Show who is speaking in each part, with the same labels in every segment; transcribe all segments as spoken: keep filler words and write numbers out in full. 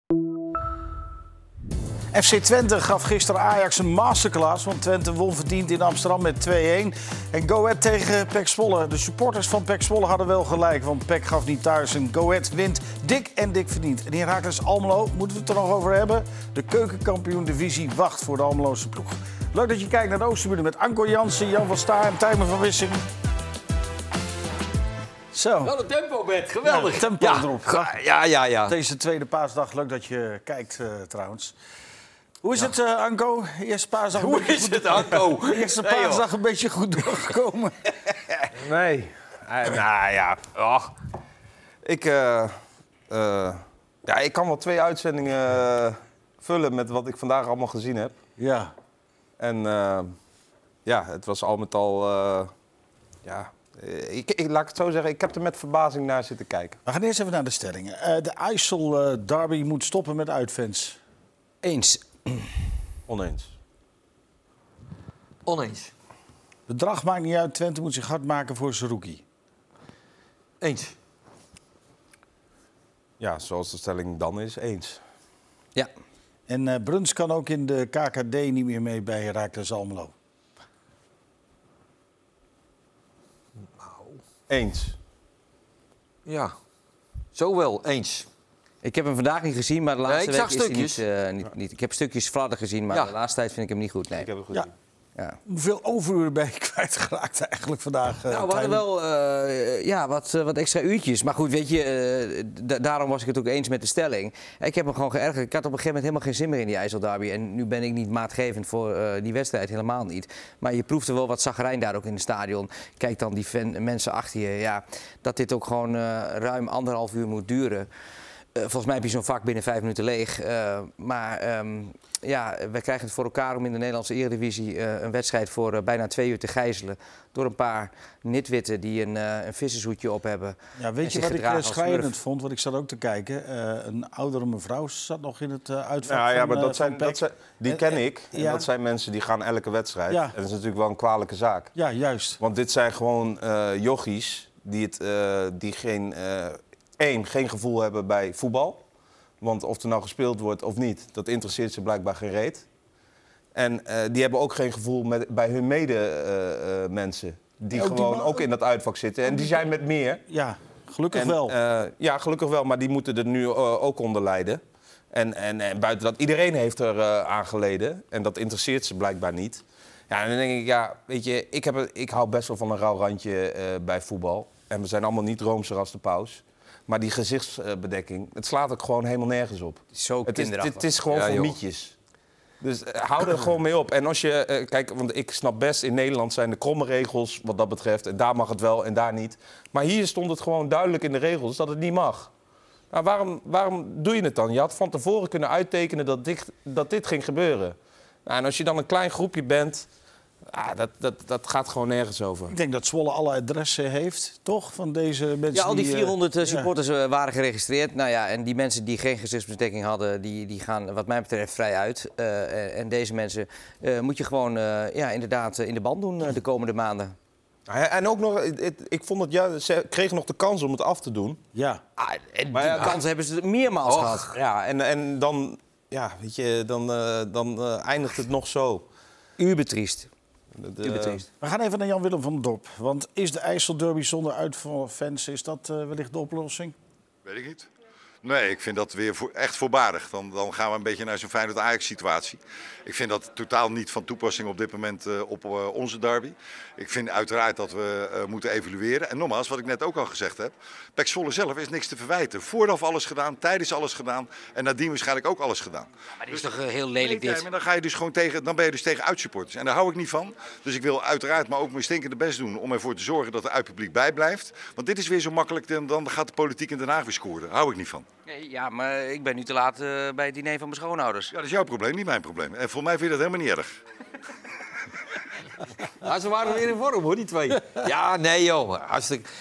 Speaker 1: F C Twente gaf gisteren Ajax een masterclass, want Twente won verdiend in Amsterdam met twee-een. En Go Ahead tegen P E C Zwolle. De supporters van P E C Zwolle hadden wel gelijk, want P E C gaf niet thuis. En Go Ahead wint dik en dik verdiend. En Heracles Almelo, moeten we het er nog over hebben? De keukenkampioen-divisie wacht voor de Almeloze ploeg. Leuk dat je kijkt naar de Oosterburen met Anko Jansen, Jan van Staar en Tijmen van Wissing. Zo.
Speaker 2: Wel een tempo, Bert. Geweldig.
Speaker 1: Ja, tempo
Speaker 2: ja.
Speaker 1: erop.
Speaker 2: Ja, ja, ja.
Speaker 1: Deze tweede paasdag, leuk dat je kijkt uh, trouwens. Hoe is
Speaker 2: ja.
Speaker 1: het, uh, Anko? Eerste paasdag.
Speaker 2: Hoe is goed... het, Anko?
Speaker 1: Eerste paasdag een beetje goed doorgekomen.
Speaker 3: Nee. Uh, nou ja, oh. ik, uh, uh, ja, ik kan wel twee uitzendingen uh, vullen met wat ik vandaag allemaal gezien heb.
Speaker 1: Ja.
Speaker 3: En uh, ja, het was al met al... Uh, ja, ik, ik, laat ik het zo zeggen, ik heb er met verbazing naar zitten kijken.
Speaker 1: We gaan eerst even naar de stellingen. Uh, de IJssel uh, derby moet stoppen met uitfans.
Speaker 2: Eens.
Speaker 3: Oneens.
Speaker 2: Oneens.
Speaker 1: Bedrag maakt niet uit. Twente moet zich hard maken voor Zerouki.
Speaker 2: Eens.
Speaker 3: Ja, zoals de stelling dan is, eens.
Speaker 2: Ja.
Speaker 1: En uh, Bruns kan ook in de K K D niet meer mee bij Heracles Almelo.
Speaker 3: Nou. Eens.
Speaker 2: Ja. Zo wel, eens.
Speaker 4: Ik heb hem vandaag niet gezien, maar de laatste
Speaker 2: nee, ik
Speaker 4: week
Speaker 2: zag
Speaker 4: is hij
Speaker 2: stukjes.
Speaker 4: niet, uh, niet, niet... Ik heb stukjes fladder gezien, maar
Speaker 2: ja.
Speaker 4: de laatste tijd vind ik hem niet goed. Nee.
Speaker 3: Ik heb het goed
Speaker 1: ja.
Speaker 3: gezien.
Speaker 4: Ja.
Speaker 1: Hoeveel overuren ben je kwijtgeraakt eigenlijk vandaag? Uh,
Speaker 4: nou, we hadden wel uh, ja, wat, uh, wat extra uurtjes. Maar goed, weet je, uh, da- daarom was ik het ook eens met de stelling. Ik heb me gewoon geërgerd. Ik had op een gegeven moment helemaal geen zin meer in die IJsselderby. En nu ben ik niet maatgevend voor uh, die wedstrijd, helemaal niet. Maar je proeft er wel wat zagrijn daar ook in het stadion. Kijk dan die fan, mensen achter je. Ja, dat dit ook gewoon uh, ruim anderhalf uur moet duren. Uh, volgens mij heb je zo'n vak binnen vijf minuten leeg. Uh, maar um, ja, we krijgen het voor elkaar om in de Nederlandse Eredivisie uh, een wedstrijd voor uh, bijna twee uur te gijzelen. Door een paar nitwitten die een, uh, een vissershoedje op hebben.
Speaker 1: Ja, weet je wat ik uh, schrijnend vond? Want ik zat ook te kijken. Uh, een oudere mevrouw zat nog in het uh, uitvak
Speaker 3: ja, ja,
Speaker 1: van,
Speaker 3: maar dat
Speaker 1: uh,
Speaker 3: zijn, dat zijn, die en, ken ik. En
Speaker 1: ja.
Speaker 3: dat zijn mensen die gaan elke wedstrijd.
Speaker 1: Ja.
Speaker 3: En dat is natuurlijk wel een kwalijke zaak.
Speaker 1: Ja, juist.
Speaker 3: Want dit zijn gewoon uh, jochies die, het, uh, die geen, uh, één, geen gevoel hebben bij voetbal. Want of er nou gespeeld wordt of niet, dat interesseert ze blijkbaar geen reet. En uh, die hebben ook geen gevoel met, bij hun medemensen. Uh, uh, die ja, gewoon die ook in dat uitvak zitten. En die zijn met meer.
Speaker 1: Ja, gelukkig
Speaker 3: en,
Speaker 1: wel.
Speaker 3: Uh, ja, gelukkig wel. Maar die moeten er nu uh, ook onder lijden. En, en, en buiten dat, iedereen heeft er uh, aan geleden. En dat interesseert ze blijkbaar niet. Ja, en dan denk ik, ja, weet je, ik, heb, ik hou best wel van een rauw randje uh, bij voetbal. En we zijn allemaal niet roomser als de paus. Maar die gezichtsbedekking, het slaat ook gewoon helemaal nergens op.
Speaker 4: Zo
Speaker 3: het, is,
Speaker 4: kinderachtig.
Speaker 3: het, het is gewoon
Speaker 2: ja,
Speaker 3: voor
Speaker 2: joh.
Speaker 3: mietjes. Dus uh, hou er gewoon mee op. En als je, uh, kijk, want ik snap best, in Nederland zijn er kromme regels wat dat betreft. En daar mag het wel en daar niet. Maar hier stond het gewoon duidelijk in de regels dat het niet mag. Nou, waarom, waarom doe je het dan? Je had van tevoren kunnen uittekenen dat dit, dat dit ging gebeuren. Nou, en als je dan een klein groepje bent... Ah, dat, dat, dat gaat gewoon nergens over.
Speaker 1: Ik denk dat Zwolle alle adressen heeft, toch? Van deze mensen.
Speaker 4: Ja, al die vierhonderd
Speaker 1: die, uh,
Speaker 4: supporters ja. waren geregistreerd. Nou ja, en die mensen die geen gezichtsbedekking hadden, die, die gaan wat mij betreft vrij uit. Uh, en deze mensen uh, moet je gewoon uh, ja, inderdaad in de band doen uh, de komende maanden.
Speaker 3: Ja, en ook nog, ik, ik vond dat ja, ze kregen nog de kans om het af te doen.
Speaker 1: Ja.
Speaker 4: Ah, en
Speaker 3: maar
Speaker 4: die
Speaker 3: ja,
Speaker 4: kans hebben ze meermaals
Speaker 3: och,
Speaker 4: gehad.
Speaker 3: Ja, en, en dan, ja, weet je, dan, uh, dan uh, eindigt het nog zo.
Speaker 4: Ubertriest.
Speaker 3: De,
Speaker 4: Ubertriest.
Speaker 1: We gaan even naar Jan-Willem van Dorp. Want is de IJsselderby zonder uitfans, is dat uh, wellicht de oplossing?
Speaker 5: Weet ik niet. Nee, ik vind dat weer voor, echt voorbarig. Dan, dan gaan we een beetje naar zo'n Feyenoord-Ajax-situatie. Ik vind dat totaal niet van toepassing op dit moment uh, op uh, onze derby. Ik vind uiteraard dat we uh, moeten evalueren. En nogmaals, wat ik net ook al gezegd heb. P E C Zwolle zelf is niks te verwijten. Vooraf alles gedaan, tijdens alles gedaan. En nadien waarschijnlijk ook alles gedaan.
Speaker 4: Maar dit is toch heel lelijk
Speaker 5: nee,
Speaker 4: dit?
Speaker 5: maar dan, ga je dus gewoon tegen, dan ben je dus tegen uitsupporters. En daar hou ik niet van. Dus ik wil uiteraard maar ook mijn stinkende best doen om ervoor te zorgen dat er uitpubliek bij blijft. Want dit is weer zo makkelijk, dan gaat de politiek in Den Haag weer scoren. Daar hou ik niet van.
Speaker 4: Nee, ja, maar ik ben nu te laat uh, bij het diner van mijn schoonouders.
Speaker 5: Ja, dat is jouw probleem, niet mijn probleem. En voor mij vind je dat helemaal niet erg.
Speaker 2: Ja, ze waren weer in vorm, hoor, die twee. Ja, nee, joh. Hartstikke...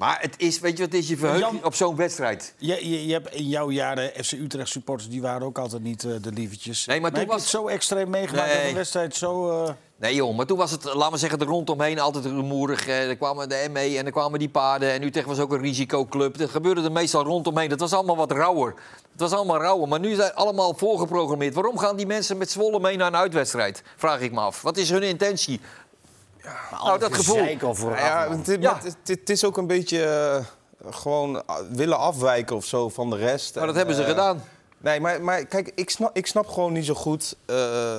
Speaker 2: Maar het is, weet je wat het is? Je verheugt
Speaker 1: Jan-
Speaker 2: je op zo'n wedstrijd.
Speaker 1: Je, je, je hebt in jouw jaren F C Utrecht supporters, die waren ook altijd niet uh, de lievertjes.
Speaker 2: Nee, maar toen
Speaker 1: heb je
Speaker 2: was-
Speaker 1: het zo extreem meegemaakt
Speaker 2: Nee.
Speaker 1: dat de wedstrijd zo... Uh...
Speaker 2: Nee joh, maar toen was het, laten we zeggen, er rondomheen altijd rumoerig. Eh, er kwamen de M E en er kwamen die paarden. En Utrecht was ook een risicoclub. Dat gebeurde er meestal rondomheen. Dat was allemaal wat rauwer. Het was allemaal rauwer. Maar nu zijn het allemaal voorgeprogrammeerd. Waarom gaan die mensen met Zwolle mee naar een uitwedstrijd? Vraag ik me af. Wat is hun intentie? Nou, dat gevoel.
Speaker 3: Ja, ja, het,
Speaker 2: Ja.
Speaker 3: het, het, het is ook een beetje uh, gewoon uh, willen afwijken of zo van de rest.
Speaker 2: Maar dat
Speaker 3: En,
Speaker 2: hebben ze
Speaker 3: uh,
Speaker 2: gedaan.
Speaker 3: Nee, maar, maar kijk, ik snap, ik snap gewoon niet zo goed uh,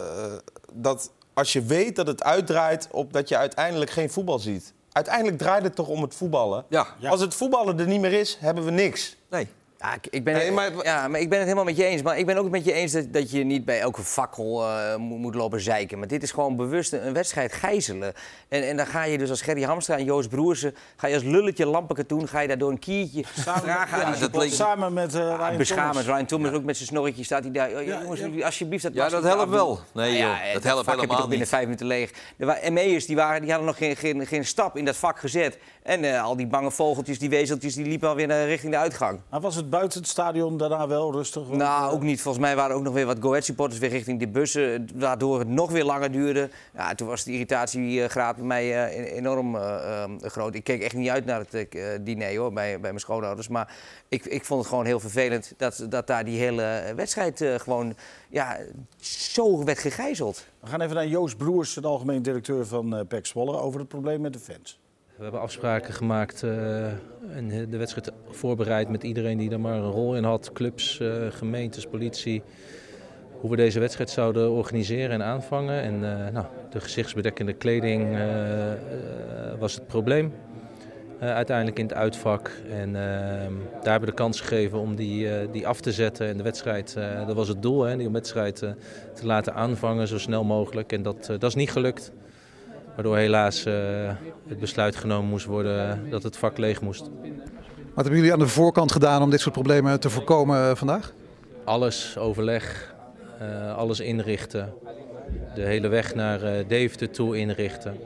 Speaker 3: dat als je weet dat het uitdraait op dat je uiteindelijk geen voetbal ziet. Uiteindelijk draait het toch om het voetballen?
Speaker 2: Ja.
Speaker 1: Ja.
Speaker 3: Als het voetballen er niet meer is, hebben we niks.
Speaker 2: Nee.
Speaker 4: Ja, ik, ik ben
Speaker 3: Nee,
Speaker 4: het,
Speaker 3: maar-
Speaker 4: ja, maar ik ben het helemaal met je eens. Maar ik ben ook met je eens dat, dat je niet bij elke fakkel uh, moet, moet lopen zeiken. Maar dit is gewoon bewust een, een wedstrijd gijzelen. En, en dan ga je dus als Gerry Hamstra en Joost Broersen... ga je als lulletje lampekatoen, ga je daar door een kiertje vragen aan die
Speaker 2: dat
Speaker 4: supporters.
Speaker 2: leek-
Speaker 1: Samen met uh, Ryan
Speaker 4: Beschamend.
Speaker 1: Thomas.
Speaker 4: Ryan Thomas ook met zijn snorretje staat hij daar. Oh,
Speaker 1: Ja,
Speaker 4: jongens,
Speaker 1: ja.
Speaker 4: jullie alsjeblieft dat
Speaker 2: Ja, dat
Speaker 4: masker
Speaker 2: helpt
Speaker 4: afdoen.
Speaker 2: wel. Nee
Speaker 4: Nou
Speaker 2: joh,
Speaker 4: ja,
Speaker 2: dat helpt
Speaker 4: vak heb je
Speaker 2: helemaal
Speaker 4: toch binnen
Speaker 2: niet.
Speaker 4: vijf minuten leeg. De wa- M E'ers die, waren, die hadden nog geen, geen, geen stap in dat vak gezet. En uh, al die bange vogeltjes, die wezeltjes, die liepen alweer naar richting de uitgang.
Speaker 1: Maar was het buiten het stadion daarna wel rustig?
Speaker 4: Nou, ook niet. Volgens mij waren er ook nog weer wat Go Ahead supporters weer richting de bussen, waardoor het nog weer langer duurde. Ja, toen was de irritatiegraad bij mij uh, enorm uh, uh, groot. Ik keek echt niet uit naar het uh, diner hoor, bij, bij mijn schoonouders. Maar ik, ik vond het gewoon heel vervelend dat, dat daar die hele wedstrijd uh, gewoon ja, zo werd gegijzeld.
Speaker 1: We gaan even naar Joost Broers, de algemeen directeur van uh, P E C Zwolle, over het probleem met de fans.
Speaker 6: We hebben afspraken gemaakt uh, en de wedstrijd voorbereid met iedereen die er maar een rol in had. Clubs, uh, gemeentes, politie. Hoe we deze wedstrijd zouden organiseren en aanvangen. En uh, nou, de gezichtsbedekkende kleding uh, uh, was het probleem. Uh, uiteindelijk in het uitvak. En uh, daar hebben we de kans gegeven om die, uh, die af te zetten. En de wedstrijd, uh, dat was het doel, hè, die wedstrijd uh, te laten aanvangen zo snel mogelijk. En dat, uh, dat is niet gelukt. Waardoor helaas uh, het besluit genomen moest worden dat het vak leeg moest.
Speaker 7: Wat hebben jullie aan de voorkant gedaan om dit soort problemen te voorkomen uh, vandaag?
Speaker 6: Alles overleg, uh, alles inrichten. De hele weg naar uh, Deventer toe inrichten.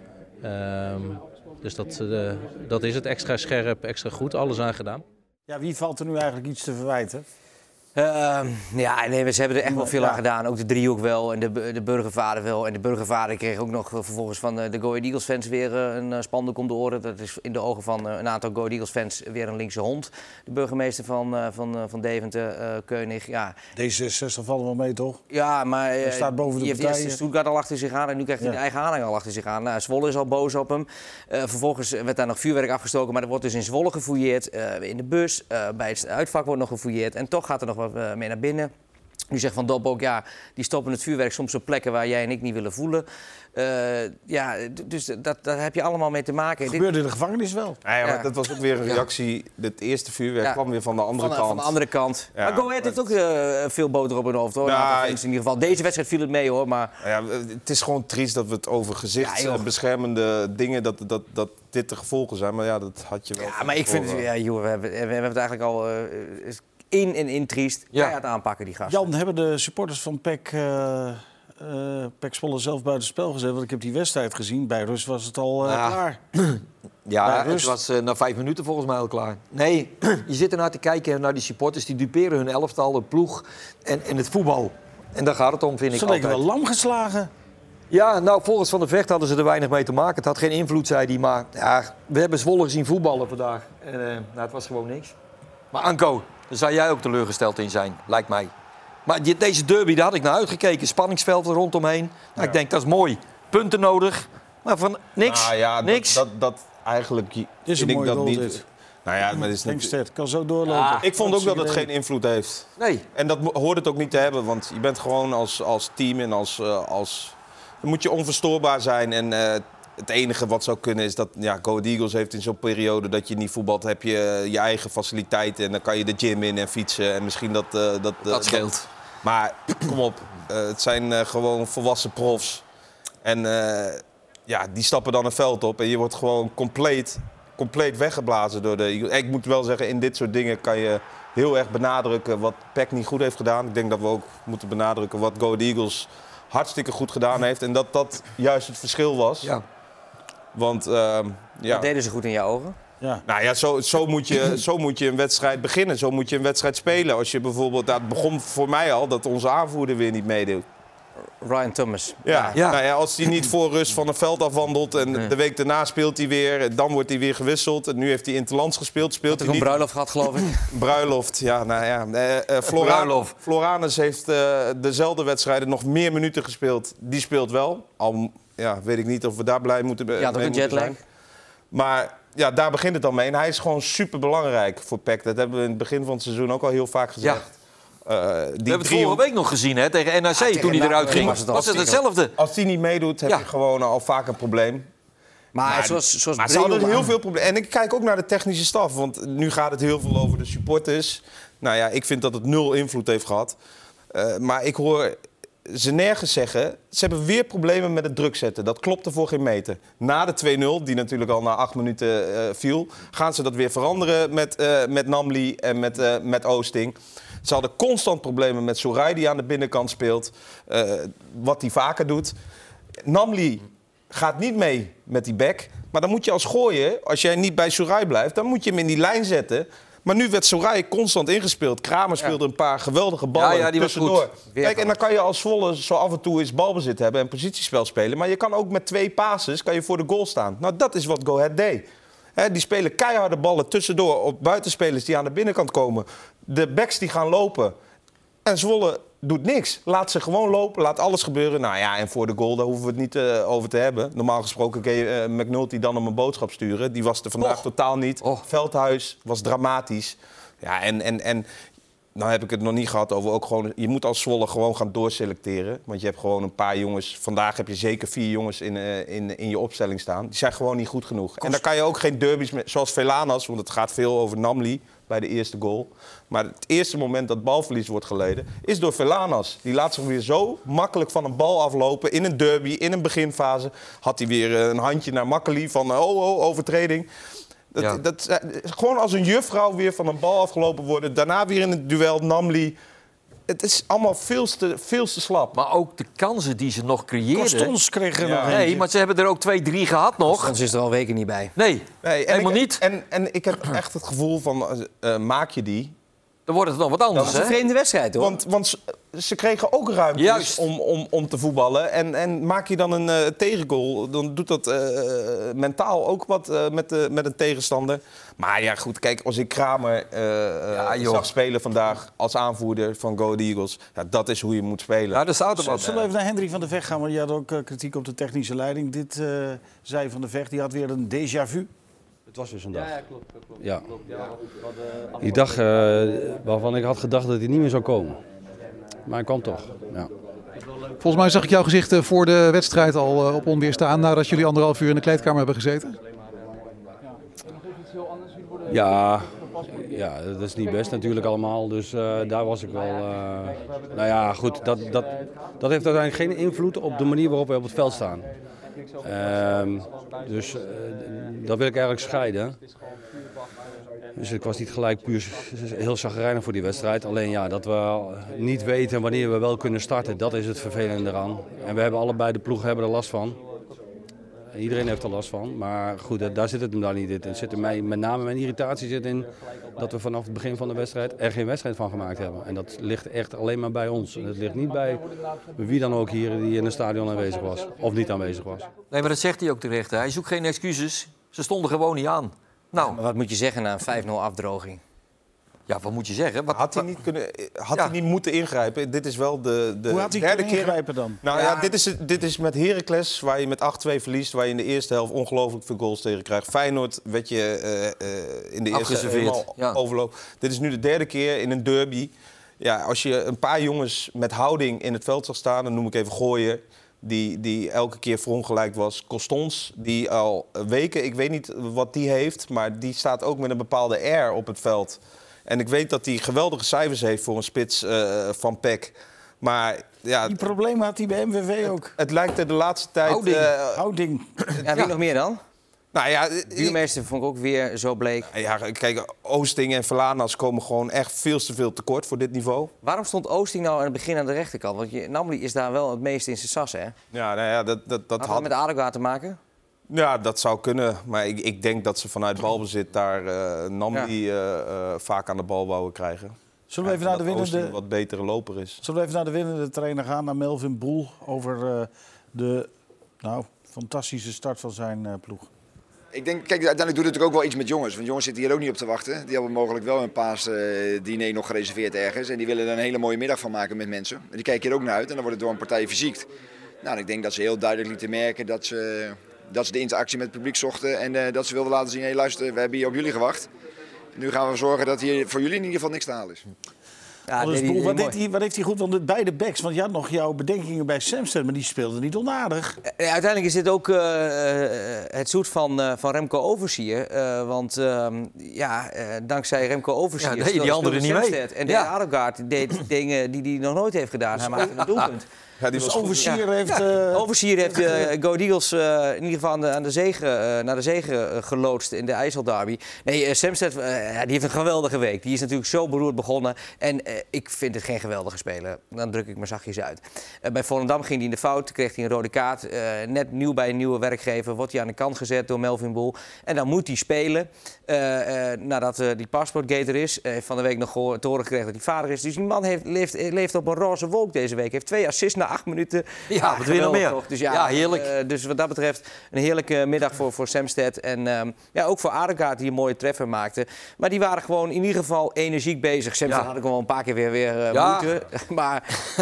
Speaker 6: Um, dus dat, uh, dat is het extra scherp, extra goed, alles aan gedaan.
Speaker 1: Ja, wie valt er nu eigenlijk iets te verwijten?
Speaker 4: Uh, ja, nee, ze hebben er echt wel veel
Speaker 1: Ja.
Speaker 4: aan gedaan. Ook de driehoek wel en de, de burgervader wel. En de burgervader kreeg ook nog uh, vervolgens van uh, de Go Ahead Eagles fans weer uh, een uh, spandoek om de oren. Dat is in de ogen van uh, een aantal Go Ahead Eagles fans weer een linkse hond. De burgemeester van, uh, van, uh, van Deventer, uh, Keunig. Ja.
Speaker 1: D zesenzestig vallen wel mee, toch?
Speaker 4: Ja, maar uh,
Speaker 1: Hij staat boven de
Speaker 4: die heeft
Speaker 1: partijen.
Speaker 4: eerst Stuttgart al achter zich aan en nu krijgt hij
Speaker 1: Ja.
Speaker 4: de eigen aanhang al achter zich aan. Nou, Zwolle is al boos op hem. Uh, vervolgens werd daar nog vuurwerk afgestoken, maar er wordt dus in Zwolle gefouilleerd. Uh, in de bus, uh, bij het uitvak wordt nog gefouilleerd en toch gaat er nog wat uh, mee naar binnen. Nu zegt Van Dop ook, ja, die stoppen het vuurwerk soms op plekken waar jij en ik niet willen voelen. Uh, ja, d- dus dat, daar heb je allemaal mee te maken.
Speaker 1: Dat
Speaker 4: Dit-
Speaker 1: gebeurde in de gevangenis wel.
Speaker 3: Ja, ja, maar
Speaker 4: Ja.
Speaker 3: dat was ook weer een reactie. Het eerste vuurwerk
Speaker 4: Ja.
Speaker 3: kwam weer van de andere
Speaker 4: van,
Speaker 3: kant.
Speaker 4: van de andere kant.
Speaker 3: Ja,
Speaker 4: maar Go Ahead
Speaker 3: maar
Speaker 4: heeft ook uh, veel boter op hun hoofd, hoor.
Speaker 3: Ja,
Speaker 4: Een aantal fans in ieder geval. Deze wedstrijd viel het mee, hoor. Maar
Speaker 3: Ja, het is gewoon triest dat we het over
Speaker 4: Ja, joh.
Speaker 3: gezichtsbeschermende dingen, dat, dat, dat dit de gevolgen zijn. Maar ja, dat had je wel.
Speaker 4: ja, maar ik vind het, ja, joh, we, hebben, we hebben het eigenlijk al uh, in en in triest.
Speaker 2: Ja.
Speaker 4: Keihard aanpakken, die gasten.
Speaker 1: Jan, hebben de supporters van P E C, uh, uh, P E C Zwolle zelf buitenspel gezet? Want ik heb die wedstrijd gezien. Bij rust was het al uh,
Speaker 2: Ja.
Speaker 1: klaar.
Speaker 2: Ja,
Speaker 1: Bij
Speaker 2: het
Speaker 1: rust.
Speaker 2: was uh, na vijf minuten volgens mij al klaar. Nee, je zit ernaar te kijken naar die supporters. Die duperen hun elftal, de ploeg en, en het voetbal. En daar gaat het om, vind ik
Speaker 1: Ze
Speaker 2: altijd.
Speaker 1: leken wel lam geslagen.
Speaker 2: Ja, nou, volgens Van der Vecht hadden ze er weinig mee te maken. Het had geen invloed, zei hij. Maar ja, we hebben Zwolle gezien voetballen vandaag. En uh, nou, het was gewoon niks. Maar Anko, daar zou jij ook teleurgesteld in zijn, lijkt mij. Maar die, deze derby, daar had ik naar uitgekeken. Spanningsveld er rondomheen. Nou,
Speaker 3: Ja.
Speaker 2: Ik denk, dat is mooi. Punten nodig. Maar van niks,
Speaker 3: Nou ja,
Speaker 2: niks.
Speaker 3: Dat, dat, dat eigenlijk.
Speaker 1: Dit is
Speaker 3: vind
Speaker 1: een
Speaker 3: ik
Speaker 1: mooi
Speaker 3: dat
Speaker 1: goal,
Speaker 3: niet.
Speaker 1: dit.
Speaker 3: Nou ja, maar het is niet.
Speaker 1: Denkstedt, kan zo doorlopen.
Speaker 2: Ja,
Speaker 3: Ik vond ook dat het
Speaker 1: Hartstikke
Speaker 3: geen invloed heeft.
Speaker 2: Nee.
Speaker 3: En dat mo- hoort het ook niet te hebben, want je bent gewoon als, als team en als, uh, als. Dan moet je onverstoorbaar zijn. En uh, het enige wat zou kunnen is dat ja, Go Ahead Eagles heeft in zo'n periode dat je niet voetbalt, heb je uh, je eigen faciliteiten en dan kan je de gym in en fietsen en misschien dat. Uh, dat, uh,
Speaker 2: Dat scheelt.
Speaker 3: Maar kom op, uh, het zijn uh, gewoon volwassen profs. En uh, ja, die stappen dan een veld op en je wordt gewoon compleet, compleet weggeblazen door de Eagles. Ik moet wel zeggen, in dit soort dingen kan je heel erg benadrukken wat P E C niet goed heeft gedaan. Ik denk dat we ook moeten benadrukken wat Go Ahead Eagles hartstikke goed gedaan heeft. En dat dat juist het verschil was.
Speaker 2: Ja.
Speaker 3: Want uh, ja,
Speaker 4: Dat deden ze goed in jouw ogen.
Speaker 1: Ja.
Speaker 3: Nou ja, zo, zo, moet je, zo moet je een wedstrijd beginnen. Zo moet je een wedstrijd spelen. Als je bijvoorbeeld, dat begon voor mij al, dat onze aanvoerder weer niet meedoet.
Speaker 4: Ryan Thomas.
Speaker 3: Ja,
Speaker 2: Ja.
Speaker 3: Nou ja, als hij niet voor rust van een veld afwandelt en
Speaker 4: Nee.
Speaker 3: de week daarna speelt hij weer, en dan wordt hij weer gewisseld. En nu heeft hij interlands gespeeld, speelt
Speaker 4: Had
Speaker 3: hij
Speaker 4: ook een
Speaker 3: niet.
Speaker 4: bruiloft gehad, geloof ik.
Speaker 3: Bruiloft, ja, nou ja. Eh, eh, Flora-
Speaker 2: Bruiloft.
Speaker 3: Floranus heeft uh, dezelfde wedstrijden nog meer minuten gespeeld. Die speelt wel. Al ja, weet ik niet of we daar blij moeten,
Speaker 4: Ja,
Speaker 3: mee
Speaker 4: toch een
Speaker 3: moeten
Speaker 4: jetlag.
Speaker 3: zijn. Maar ja, daar begint het dan mee. En hij is gewoon superbelangrijk voor P E C. Dat hebben we in het begin van het seizoen ook al heel vaak gezegd.
Speaker 2: Ja.
Speaker 3: Uh, die
Speaker 2: We hebben het
Speaker 3: driehoek-
Speaker 2: vorige week nog gezien hè, tegen N A C
Speaker 4: tegen
Speaker 2: toen hij
Speaker 4: N A C
Speaker 2: eruit ging.
Speaker 4: was het al
Speaker 2: Was het
Speaker 4: hartstikke.
Speaker 2: hetzelfde?
Speaker 3: Als die niet meedoet, heb
Speaker 2: Ja.
Speaker 3: je gewoon al vaak een probleem.
Speaker 4: Maar,
Speaker 3: Maar,
Speaker 4: zoals, zoals
Speaker 3: maar ze hadden
Speaker 4: Breum
Speaker 3: heel
Speaker 4: aan-
Speaker 3: veel problemen. En ik kijk ook naar de technische staf. Want nu gaat het heel veel over de supporters. Nou ja, ik vind dat het nul invloed heeft gehad. Uh, maar ik hoor ze nergens zeggen... ze hebben weer problemen met het druk zetten. Dat klopte voor geen meter. Na de twee nul, die natuurlijk al na acht minuten uh, viel... gaan ze dat weer veranderen met, uh, met Namli en met, uh, met Oosting. Ze hadden constant problemen met Soerai, die aan de binnenkant speelt. Uh, wat hij vaker doet. Namli gaat niet mee met die back. Maar dan moet je als gooien, als jij niet bij Soerai blijft... dan moet je hem in die lijn zetten... Maar nu werd Soerai constant ingespeeld. Kramer speelde een paar geweldige ballen
Speaker 2: Ja, ja, die was
Speaker 3: tussendoor.
Speaker 2: goed.
Speaker 3: Kijk, en dan kan je als Zwolle zo af en toe eens balbezit hebben en positiespel spelen. Maar je kan ook met twee passes kan je voor de goal staan. Nou, dat is wat Go Ahead deed. He, die spelen keiharde ballen tussendoor op buitenspelers die aan de binnenkant komen. De backs die gaan lopen. En Zwolle doet niks. Laat ze gewoon lopen, laat alles gebeuren. Nou ja, en voor de goal, daar hoeven we het niet uh, over te hebben. Normaal gesproken kun je uh, McNulty dan om een boodschap sturen. Die was er vandaag
Speaker 2: Och.
Speaker 3: totaal niet.
Speaker 2: Och.
Speaker 3: Veldhuis was dramatisch. Ja, en... en, en nou heb ik het nog niet gehad over ook gewoon... Je moet als Zwolle gewoon gaan doorselecteren. Want je hebt gewoon een paar jongens... Vandaag heb je zeker vier jongens in, uh, in, in je opstelling staan. Die zijn gewoon niet goed genoeg. En dan kan je ook geen derbies met, zoals Velanas... want het gaat veel over Namli bij de eerste goal. Maar het eerste moment dat balverlies wordt geleden... is door Velanas. Die laat zich weer zo makkelijk van een bal aflopen... in een derby, in een beginfase. Had hij weer uh, een handje naar Makkeli van... oh, oh, overtreding... Dat,
Speaker 2: Ja.
Speaker 3: dat, dat, gewoon als een juffrouw weer van een bal afgelopen worden. Daarna weer in het duel Namli. Het is allemaal veel te, veel te slap.
Speaker 2: Maar ook de kansen die ze nog creëerden.
Speaker 1: Costons kregen er
Speaker 3: Ja.
Speaker 1: nog
Speaker 2: Nee,
Speaker 1: eentje.
Speaker 2: maar ze hebben er ook twee, drie gehad nog.
Speaker 4: Anders is er al weken niet bij.
Speaker 2: Nee,
Speaker 3: Nee, en
Speaker 2: helemaal
Speaker 3: ik,
Speaker 2: niet.
Speaker 3: En, en ik heb echt het gevoel van, uh, maak je die?
Speaker 2: Dan wordt het nog wat anders,
Speaker 4: Dat is een
Speaker 2: hè?
Speaker 4: vreemde wedstrijd, hoor.
Speaker 3: Want, want ze- ze kregen ook ruimte
Speaker 2: Juist.
Speaker 3: om, om, om te voetballen. En, en maak je dan een uh, tegengoal, dan doet dat uh, mentaal ook wat uh, met, de, met een tegenstander. Maar ja, goed, kijk, als ik Kramer uh,
Speaker 2: Ja,
Speaker 3: uh,
Speaker 2: joh.
Speaker 3: zag spelen vandaag als aanvoerder van Go Ahead Eagles... Ja, dat is hoe je moet spelen.
Speaker 2: Ja, daar staat er wat.
Speaker 1: Zullen we even naar Hendrik van der Vecht gaan? Want je had ook uh, kritiek op de technische leiding. Dit uh, zei Van der Vecht, die had weer een déjà vu.
Speaker 8: Het was weer zo'n dag. Ja, ja, klopt. klopt. Ja. Die dag uh, waarvan ik had gedacht dat hij niet meer zou komen. Maar hij kwam toch. Ja.
Speaker 7: Volgens mij zag ik jouw gezicht uh, voor de wedstrijd al uh, op onweer staan nadat jullie anderhalf uur in de kleedkamer hebben gezeten.
Speaker 8: Ja, ja, dat is niet best natuurlijk allemaal. Dus uh, daar was ik wel... Uh, nou ja, goed. Dat, dat, dat heeft uiteindelijk geen invloed op de manier waarop we op het veld staan. Uh, dus uh, dat wil ik eigenlijk scheiden. Dus ik was niet gelijk puur heel chagrijnig voor die wedstrijd. Alleen ja, dat we niet weten wanneer we wel kunnen starten, dat is het vervelende eraan. En we hebben allebei, de ploegen hebben er last van. Iedereen heeft er last van. Maar goed, daar zit het hem daar niet in. Het zit in mij, met name mijn irritatie zit in dat we vanaf het begin van de wedstrijd er geen wedstrijd van gemaakt hebben. En dat ligt echt alleen maar bij ons. En het ligt niet bij wie dan ook hier die in het stadion aanwezig was. Of niet aanwezig was.
Speaker 2: Nee, maar dat zegt hij ook terecht. Hè. Hij zoekt geen excuses. Ze stonden gewoon niet aan. Nou,
Speaker 4: Maar wat moet je zeggen na een vijf nul afdroging?
Speaker 2: ja, wat moet je zeggen? Wat,
Speaker 3: Had hij niet, kunnen, had
Speaker 2: Ja.
Speaker 3: hij niet moeten ingrijpen? Dit is wel de, de
Speaker 1: Hoe had hij
Speaker 3: derde
Speaker 1: kunnen
Speaker 3: keer.
Speaker 1: ingrijpen dan?
Speaker 3: Nou ja,
Speaker 4: Ja.
Speaker 3: dit, is, dit is met Heracles, waar je met acht twee verliest, waar je in de eerste helft ongelooflijk veel goals tegen krijgt. Feyenoord werd je uh, uh, in de eerste
Speaker 2: Afgeserveerd,
Speaker 3: helemaal
Speaker 2: ja.
Speaker 3: overloop. Dit is nu de derde keer in een derby. Ja, als je een paar jongens met houding in het veld zag staan, dan noem ik even Gooien, die, die elke keer verongelijkt was. Costons, die al weken, ik weet niet wat die heeft, maar die staat ook met een bepaalde air op het veld. En ik weet dat hij geweldige cijfers heeft voor een spits uh, van P E C. Maar ja,
Speaker 1: Die problemen had hij bij M V V ook.
Speaker 3: het lijkt er de laatste tijd...
Speaker 2: Houding.
Speaker 3: uh,
Speaker 1: Houding.
Speaker 4: Ja, wie nog meer dan?
Speaker 3: nou ja, ik-
Speaker 4: Buurmeester vond ik ook weer zo bleek.
Speaker 3: ja, kijk, Oosting en Verlanas komen gewoon echt veel te veel tekort voor dit niveau.
Speaker 4: Waarom stond Oosting nou aan het begin aan de rechterkant? Want je, Namli is daar wel het meest in zijn sas, hè?
Speaker 3: Ja, nou ja, dat, dat, dat
Speaker 4: Had dat
Speaker 3: had...
Speaker 4: met Adegaard te maken?
Speaker 3: Ja, dat zou kunnen. Maar ik, ik denk dat ze vanuit balbezit daar uh, Namdi ja. uh, uh, vaak aan de bal wouden krijgen.
Speaker 1: Zullen we even naar de winnende...
Speaker 3: een wat betere loper is.
Speaker 1: Zullen we even naar de winnende trainer gaan, naar Melvin Boel, over uh, de nou, fantastische start van zijn uh, ploeg?
Speaker 9: Ik denk, kijk, uiteindelijk doet het natuurlijk ook wel iets met jongens. Want jongens zitten hier ook niet op te wachten. Die hebben mogelijk wel een paasdiner uh, nog gereserveerd ergens. En die willen er een hele mooie middag van maken met mensen. En die kijken er ook naar uit en dan wordt het door een partij verziekt. Nou, ik denk dat ze heel duidelijk lieten merken dat ze, dat ze de interactie met het publiek zochten. En uh, dat ze wilden laten zien, hé hey, luister, we hebben hier op jullie gewacht. Nu gaan we zorgen dat hier voor jullie in ieder geval niks te halen is.
Speaker 1: Ja, dus Boel, wat, deed hij, wat heeft hij goed? Want beide backs, want je had nog jouw bedenkingen bij Samsted, maar die speelden niet onaardig.
Speaker 4: Uh, uiteindelijk is dit ook uh, uh, het zoet van, uh, van Remco Overzier. Uh, want uh, ja, uh, dankzij Remco Overzier...
Speaker 2: Ja, nee, die anderen niet mee.
Speaker 4: En de
Speaker 2: ja.
Speaker 4: Adelgaard deed dingen die hij nog nooit heeft gedaan. Dus hij maakte een doelpunt.
Speaker 1: Ja, die dus Overzier
Speaker 4: ja.
Speaker 1: heeft...
Speaker 4: Ja.
Speaker 1: Uh,
Speaker 4: Overzier heeft uh, Go Eagles uh, in ieder geval aan de, aan de zege, uh, naar de zege uh, geloodst in de IJsselderby. Nee, uh, Samsted uh, die heeft een geweldige week. Die is natuurlijk zo beroerd begonnen. En uh, ik vind het geen geweldige speler. Dan druk ik me zachtjes uit. Uh, bij Volendam ging hij in de fout, kreeg hij een rode kaart. Uh, net nieuw bij een nieuwe werkgever wordt hij aan de kant gezet door Melvin Boel. En dan moet hij spelen. Uh, uh, nadat uh, die paspoortgate er is. Uh, van de week nog te horen gekregen dat hij vader is. Dus die man heeft, leeft, leeft op een roze wolk deze week. Heeft twee assists na acht minuten.
Speaker 2: Ja, wat wil je nog meer?
Speaker 4: Dus ja,
Speaker 2: ja heerlijk.
Speaker 4: Uh, dus wat dat betreft een heerlijke middag voor, voor Samsted. En um, ja, ook voor Adelgaard die een mooie treffer maakte. Maar die waren gewoon in ieder geval energiek bezig. Samsted ja. had ik wel een paar keer weer, weer uh, ja. moeten. maar... Uh,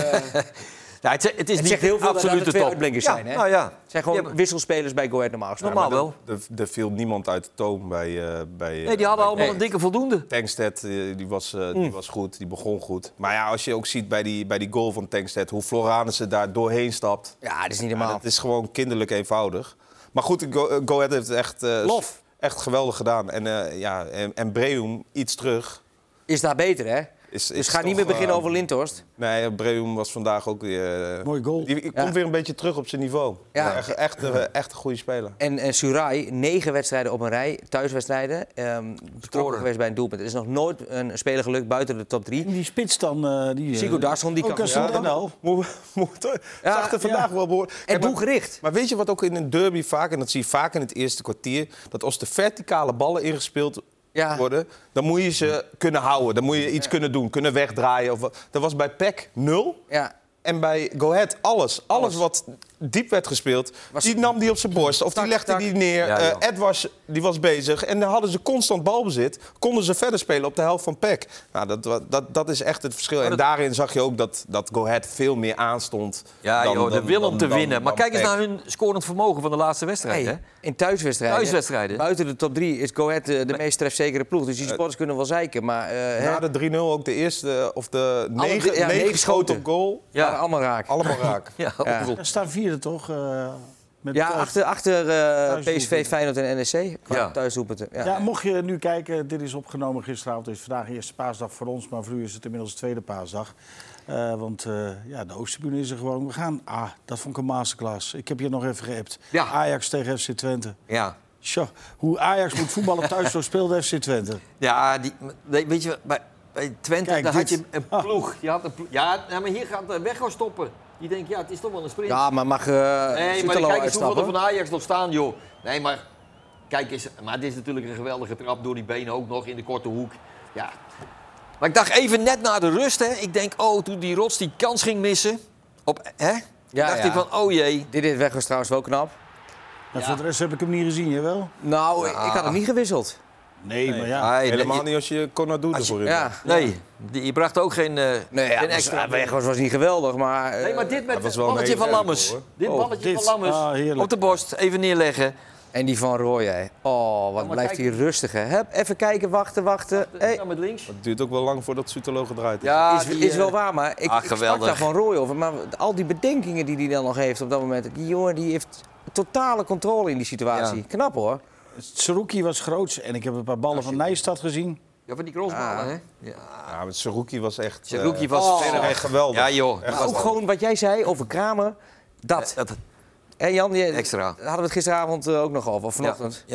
Speaker 2: Ja, het, het is
Speaker 4: het
Speaker 2: niet
Speaker 4: zegt heel veel
Speaker 2: absolute
Speaker 4: dat er twee
Speaker 2: top.
Speaker 4: uitblinkers
Speaker 2: Ja,
Speaker 4: zijn. Hè?
Speaker 2: Nou ja.
Speaker 4: Het zijn gewoon ja, wisselspelers bij Go Ahead normaal gesproken.
Speaker 2: Normaal wel.
Speaker 3: Er, er, er viel niemand uit de toon bij... Uh, bij
Speaker 2: nee, die hadden
Speaker 3: bij,
Speaker 2: allemaal
Speaker 3: nee.
Speaker 2: een dikke voldoende.
Speaker 3: Tankstedt, uh, die, was, uh, mm. die was goed, die begon goed. Maar ja, als je ook ziet bij die, bij die goal van Tankstedt... hoe Floranus daar doorheen stapt...
Speaker 4: Ja, dat is niet normaal.
Speaker 3: Ja, dat is gewoon kinderlijk eenvoudig. Maar goed, Go, uh, Go Ahead heeft het echt, uh,
Speaker 4: Lof.
Speaker 3: echt geweldig gedaan. En, uh, ja, en, en Breum iets terug.
Speaker 4: Is daar beter, hè?
Speaker 3: Is,
Speaker 4: dus
Speaker 3: is
Speaker 4: ga
Speaker 3: toch,
Speaker 4: niet meer beginnen
Speaker 3: uh,
Speaker 4: over Lindhorst.
Speaker 3: Nee, Breum was vandaag ook weer... Uh,
Speaker 1: Mooi goal.
Speaker 3: Die, die
Speaker 4: ja.
Speaker 3: komt weer een beetje terug op zijn niveau.
Speaker 4: Ja.
Speaker 3: Ja, echt, echt, uh, echt een goede speler.
Speaker 4: En, en Surai, negen wedstrijden op een rij, thuiswedstrijden. Um, betrokken geweest bij een doelpunt. Er is nog nooit een speler gelukt buiten de top drie.
Speaker 1: En die spits dan... Uh, die, uh,
Speaker 4: Sigurd Darsson, die
Speaker 1: kan...
Speaker 4: kan...
Speaker 1: Ja, dan al.
Speaker 3: Ja, zag er vandaag ja. wel behoorlijk...
Speaker 4: En doelgericht.
Speaker 3: Maar weet je wat ook in een derby vaak... en dat zie je vaak in het eerste kwartier... dat als de verticale ballen ingespeeld... Ja. worden, dan moet je ze kunnen houden. Dan moet je iets kunnen doen, kunnen wegdraaien. Of wat. Dat was bij P E C nul.
Speaker 4: Ja.
Speaker 3: En bij Go Ahead alles. Alles, alles wat diep werd gespeeld, was... die nam die op zijn borst. Of tak, die legde tak. die neer. Ja, uh, Edwards die was bezig. En dan hadden ze constant balbezit. Konden ze verder spelen op de helft van P E C. Nou, dat, dat, dat is echt het verschil. En daarin zag je ook dat, dat Go Ahead veel meer aanstond.
Speaker 2: Ja,
Speaker 3: dan,
Speaker 2: joh, de
Speaker 3: dan,
Speaker 2: wil om
Speaker 3: dan,
Speaker 2: te
Speaker 3: dan,
Speaker 2: winnen.
Speaker 3: dan,
Speaker 2: maar kijk eens
Speaker 3: P E C.
Speaker 2: naar hun scorend vermogen van de laatste wedstrijd.
Speaker 4: Hey,
Speaker 2: hè?
Speaker 4: In thuiswedstrijden.
Speaker 2: thuiswedstrijden.
Speaker 4: Buiten de top drie is Go Ahead de, de nee. meest trefzekere ploeg. Dus die supporters uh, kunnen wel zeiken. Maar, uh,
Speaker 3: na de drie nul ook de eerste, of de negen,
Speaker 4: ja,
Speaker 3: negen, negen schoten op goal.
Speaker 4: Ja, allemaal raak.
Speaker 3: Allemaal raak.
Speaker 2: ja,
Speaker 1: ja. Er staan vierde toch? Uh, met
Speaker 4: ja, thuis, achter, achter uh, P S V, Feyenoord en N E C. Ja. Thuisdoelpunten. Ja.
Speaker 1: Ja, mocht je nu kijken, dit is opgenomen gisteravond. Het is vandaag eerste paasdag voor ons, maar voor u is het inmiddels tweede paasdag. Uh, want uh, ja, de Oosterbune is er gewoon. We gaan, ah, dat vond ik een masterclass. Ik heb je nog even geappt.
Speaker 2: Ja.
Speaker 1: Ajax tegen F C Twente.
Speaker 2: Ja.
Speaker 1: Tjo, hoe Ajax moet voetballen thuis, zo speelde F C Twente.
Speaker 2: Ja, die, weet je, bij, bij Twente
Speaker 1: Kijk,
Speaker 2: daar
Speaker 1: dit.
Speaker 2: had je een ploeg. Je had een ploeg. Ja, nou, maar hier gaat de weg gaan stoppen. Je denkt, ja, het is toch wel een sprint.
Speaker 4: Ja, maar mag uh,
Speaker 2: nee, maar kijk eens hoeveel er van Ajax nog staan, joh. Nee, maar kijk eens. Maar dit is natuurlijk een geweldige trap door die benen ook nog in de korte hoek. Ja. Maar ik dacht even net na de rust, hè. Ik denk, oh, toen die Rots die kans ging missen. Op, hè?
Speaker 4: Ja,
Speaker 2: dacht
Speaker 4: ja.
Speaker 2: ik van, oh jee.
Speaker 4: Dit is Weghorst trouwens wel knap.
Speaker 1: Ja, voor de rest heb ik hem niet gezien, jawel?
Speaker 4: Nou, ja. ik had hem niet gewisseld.
Speaker 1: Nee,
Speaker 3: nee,
Speaker 1: maar ja.
Speaker 3: Nee, helemaal niet als je Konadu ervoor in.
Speaker 4: Ja.
Speaker 2: Nee, die, je bracht ook geen, uh,
Speaker 4: nee, ja,
Speaker 2: geen extra...
Speaker 4: Ja, Weghorst was niet geweldig, maar... Uh,
Speaker 2: nee, maar dit met het balletje van Lammers. Hoor. Dit oh, balletje dit. van Lammers. Ah, op de borst, even neerleggen.
Speaker 4: En die van Rooij. Oh, wat ja, blijft hij rustig, hè? Hup, even kijken, wachten, wachten.
Speaker 2: wachten hey. met links.
Speaker 3: Het duurt ook wel lang voordat Sutalo gedraaid is.
Speaker 4: Ja, is, die, is wel waar, maar ik,
Speaker 2: ah,
Speaker 4: ik sprak daar van Rooij over. Maar al die bedenkingen die hij dan nog heeft op dat moment... Die jongen die heeft totale controle in die situatie. Ja. Knap, hoor.
Speaker 1: Saruki was groots en ik heb een paar ballen van Nijstad gezien.
Speaker 2: Ja, van die crossballen, ah. hè?
Speaker 3: Ja, ja maar Saruki was echt...
Speaker 2: Saruki uh, was
Speaker 3: oh. verreweg geweldig.
Speaker 2: Ja, joh.
Speaker 4: Maar ook gewoon wat jij zei over Kramer, dat...
Speaker 2: Ja, dat
Speaker 4: En Jan, die,
Speaker 2: extra.
Speaker 4: Daar hadden we het gisteravond uh, ook nog over, of vanochtend.
Speaker 2: Ja. ja.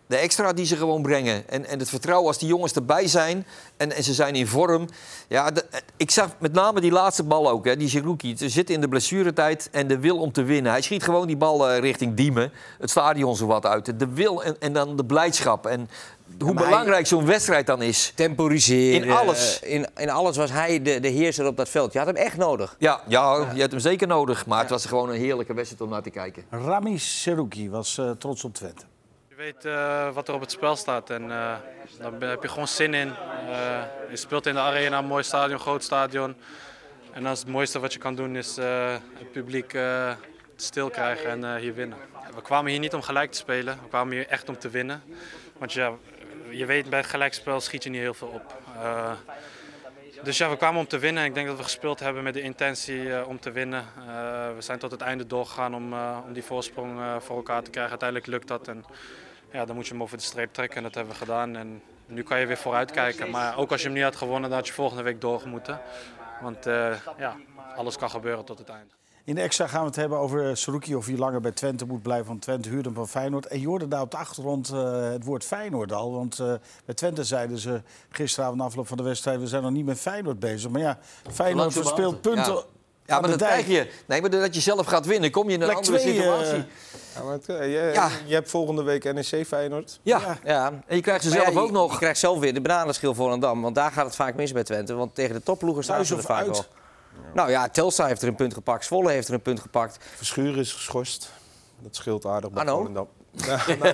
Speaker 2: De extra die ze gewoon brengen. En, en het vertrouwen als die jongens erbij zijn en, en ze zijn in vorm. Ja, de, ik zag met name die laatste bal ook, hè, die Zerouki. Ze zitten in de blessuretijd en de wil om te winnen. Hij schiet gewoon die bal uh, richting Diemen. Het stadion zo wat uit. De wil en, en dan de blijdschap. En hoe ja, belangrijk zo'n wedstrijd dan is.
Speaker 4: Temporiseren.
Speaker 2: In alles.
Speaker 4: Uh, in, in alles was hij de, de heerser op dat veld. Je had hem echt nodig.
Speaker 2: Ja, ja, je had hem zeker nodig. Maar ja. Het was gewoon een heerlijke wedstrijd om naar te kijken.
Speaker 1: Rami Zerouki was uh, trots op Twente.
Speaker 10: Je weet uh, wat er op het spel staat en uh, daar heb je gewoon zin in. Uh, je speelt in de Arena, een mooi stadion, groot stadion. En dan is het mooiste wat je kan doen is uh, het publiek uh, stil krijgen en uh, hier winnen. We kwamen hier niet om gelijk te spelen, we kwamen hier echt om te winnen. Want ja, je weet bij het gelijkspel schiet je niet heel veel op. Uh, dus ja, we kwamen om te winnen. Ik denk dat we gespeeld hebben met de intentie uh, om te winnen. Uh, we zijn tot het einde doorgegaan om, uh, om die voorsprong uh, voor elkaar te krijgen. Uiteindelijk lukt dat. En, ja, dan moet je hem over de streep trekken en dat hebben we gedaan. En nu kan je weer vooruit kijken. Maar ook als je hem niet had gewonnen, dan had je volgende week door moeten. Want uh, ja, alles kan gebeuren tot het einde.
Speaker 1: In de extra gaan we het hebben over Zerouki of hij langer bij Twente moet blijven. Want Twente huurt hem van Feyenoord. En je hoorde daar op de achtergrond uh, het woord Feyenoord al. Want uh, bij Twente zeiden ze gisteravond na afloop van de wedstrijd... we zijn nog niet met Feyenoord bezem. Maar ja, Feyenoord verspeelt punten...
Speaker 2: Ja. Ja, maar dat krijg je. Nee, maar doordat je zelf gaat winnen, kom je in een
Speaker 1: Plek
Speaker 2: andere
Speaker 1: twee,
Speaker 2: situatie.
Speaker 1: Uh,
Speaker 3: ja, maar het, je,
Speaker 2: ja.
Speaker 3: je hebt volgende week N E C Feyenoord.
Speaker 2: Ja, ja. ja. En je krijgt ze
Speaker 4: maar
Speaker 2: zelf
Speaker 4: ja,
Speaker 2: ook
Speaker 4: je,
Speaker 2: nog.
Speaker 4: Je krijgt zelf weer de bananenschil voor een dam. Want daar gaat het vaak mis bij Twente. Want tegen de topploegen staan ze er vaak wel. Nou ja, Telstar heeft er een punt gepakt. Zwolle heeft er een punt gepakt.
Speaker 3: Verschuren is geschorst. Dat scheelt aardig bij
Speaker 4: Arno?
Speaker 3: Volendam. Ja, nou,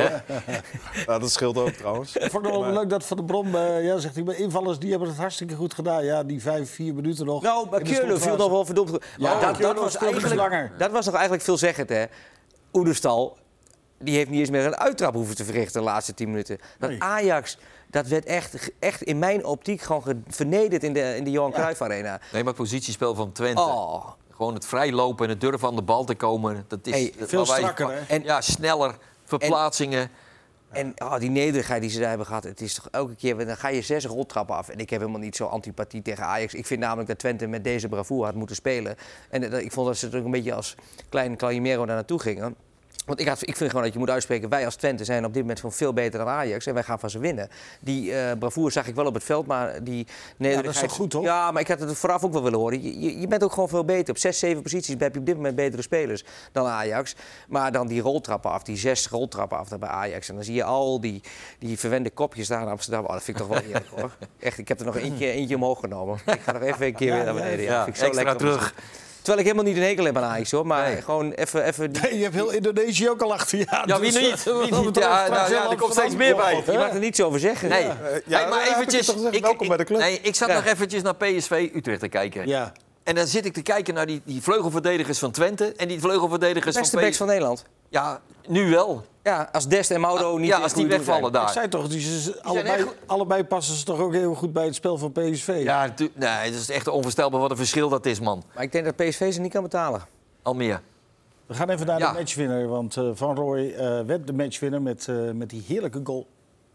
Speaker 3: ja, dat scheelt ook trouwens.
Speaker 1: Ik vond het wel maar... leuk dat Van der Brom uh, ja, zegt... bij invallers die hebben het hartstikke goed gedaan. Ja, die vijf, vier minuten nog.
Speaker 4: Nou, bij Keulen viel nog wel verdomd goed.
Speaker 1: Ja,
Speaker 4: oh, dat, dat, was eigenlijk, dat was nog eigenlijk veelzeggend, hè. Oederstal, die heeft niet eens meer een uittrap hoeven te verrichten de laatste tien minuten. Dat nee. Ajax... Dat werd echt, echt in mijn optiek gewoon vernederd in de, in de Johan Cruijff Arena.
Speaker 2: Nee, maar het positiespel van Twente. Oh. Gewoon het vrijlopen en het durven aan de bal te komen. Dat is
Speaker 4: hey,
Speaker 2: dat
Speaker 1: veel strakker, hè?
Speaker 2: En, ja, sneller, verplaatsingen.
Speaker 4: En, en oh, die nederigheid die ze daar hebben gehad. Het is toch elke keer, dan ga je zes roltrappen af. En ik heb helemaal niet zo antipathie tegen Ajax. Ik vind namelijk dat Twente met deze bravoure had moeten spelen. En uh, ik vond dat ze er ook een beetje als klein Calimero daar naartoe gingen. Want ik, had, ik vind gewoon dat je moet uitspreken... wij als Twente zijn op dit moment gewoon veel beter dan Ajax... en wij gaan van ze winnen. Die uh, bravoure zag ik wel op het veld, maar die nederigheid...
Speaker 1: Ja, dat is toch goed, toch?
Speaker 4: Ja, maar ik had het vooraf ook wel willen horen. Je, je, je bent ook gewoon veel beter. Op zes, zeven posities heb je op dit moment betere spelers dan Ajax. Maar dan die roltrappen af, die zes roltrappen af bij Ajax. En dan zie je al die, die verwende kopjes daar in Amsterdam. Oh, dat vind ik toch wel eerlijk, hoor. Echt, ik heb er nog eentje, eentje omhoog genomen. Ik ga nog even een keer weer naar beneden. Ja,
Speaker 2: ja,
Speaker 4: vind ik zo
Speaker 2: extra
Speaker 4: lekker
Speaker 2: terug.
Speaker 4: Terwijl ik helemaal niet een hekel heb aan Ajax, hoor. Maar nee. gewoon even... even die...
Speaker 1: nee, je hebt heel Indonesië ook al achter je aan.
Speaker 2: Ja, wie
Speaker 1: dus,
Speaker 2: niet? Wie niet? Ja, nou, ja, er komt steeds meer bij.
Speaker 4: Je mag er niets over zeggen.
Speaker 2: Nee,
Speaker 3: ja. Ja,
Speaker 2: hey, maar eventjes...
Speaker 3: Ik,
Speaker 2: ik,
Speaker 3: welkom
Speaker 2: ik,
Speaker 3: bij de club.
Speaker 2: Nee, ik zat
Speaker 4: ja.
Speaker 2: nog eventjes naar P S V Utrecht te kijken.
Speaker 1: Ja.
Speaker 2: En dan zit ik te kijken naar die, die vleugelverdedigers van Twente... en die vleugelverdedigers
Speaker 4: de beste
Speaker 2: van P S V.
Speaker 4: backs van Nederland.
Speaker 2: Ja, nu wel.
Speaker 4: Ja, als Dest en Mauro
Speaker 2: ah,
Speaker 4: niet...
Speaker 2: Ja, als die wegvallen daar.
Speaker 1: Ik zei toch, die, die allebei, allebei passen ze toch ook heel goed bij het spel van P S V?
Speaker 2: Ja, tu- nee, het is echt onvoorstelbaar wat een verschil dat is, man.
Speaker 4: Maar ik denk dat P S V ze niet kan betalen.
Speaker 2: Al meer.
Speaker 1: We gaan even naar
Speaker 2: ja.
Speaker 1: de matchwinner, want uh, Van Rooij uh, werd de matchwinner met, uh, met die heerlijke goal.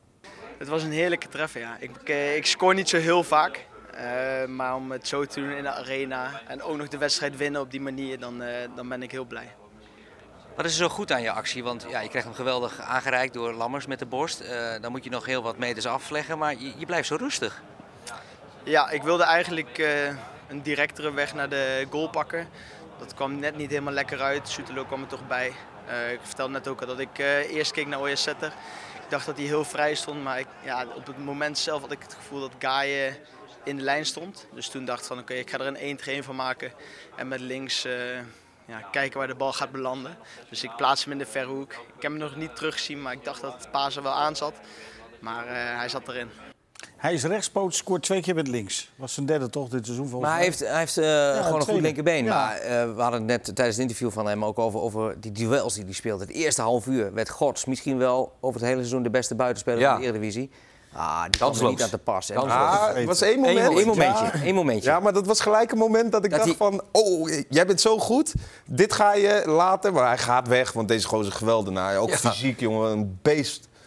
Speaker 11: Het was een heerlijke treffer, ja. Ik, ik scoor niet zo heel vaak. Uh, maar om het zo te doen in de arena en ook nog de wedstrijd winnen op die manier, dan, uh, dan ben ik heel blij.
Speaker 12: Wat is er zo goed aan je actie? Want ja, je krijgt hem geweldig aangereikt door Lammers met de borst. Uh, dan moet je nog heel wat meters afleggen, maar je, je blijft zo rustig.
Speaker 11: Ja, ik wilde eigenlijk uh, een directere weg naar de goal pakken. Dat kwam net niet helemaal lekker uit. Soetelo kwam er toch bij. Uh, ik vertelde net ook al dat ik uh, eerst keek naar Oyasetter. Ik dacht dat hij heel vrij stond, maar ik, ja, op het moment zelf had ik het gevoel dat Gaye in de lijn stond. Dus toen dacht ik van oké, okay, ik ga er een één tegen één van maken. En met links uh, ja, kijken waar de bal gaat belanden. Dus ik plaats hem in de verre hoek. Ik heb hem nog niet teruggezien, maar ik dacht dat het paas er wel aan zat. Maar uh, hij zat erin.
Speaker 1: Hij is rechtspoot, scoort twee keer met links. Was zijn derde toch dit seizoen volgens
Speaker 4: mij. Maar hij heeft, hij heeft uh, ja, gewoon een goed linkerbeen. Ja. Maar uh, we hadden het net tijdens het interview van hem ook over, over die duels die hij speelde. Het eerste half uur werd Gorts misschien wel over het hele seizoen de beste buitenspeler ja. van de Eredivisie. Ah, die kwam er niet aan te passen.
Speaker 3: Ah, het was één moment.
Speaker 4: Eén momentje, ja. Eén momentje.
Speaker 3: Ja, maar dat was gelijk een moment dat ik dat dacht die... van... Oh, jij bent zo goed. Dit ga je laten. Maar hij gaat weg, want deze gozer is geweldenaar. Ook ja. fysiek, jongen. Een beest.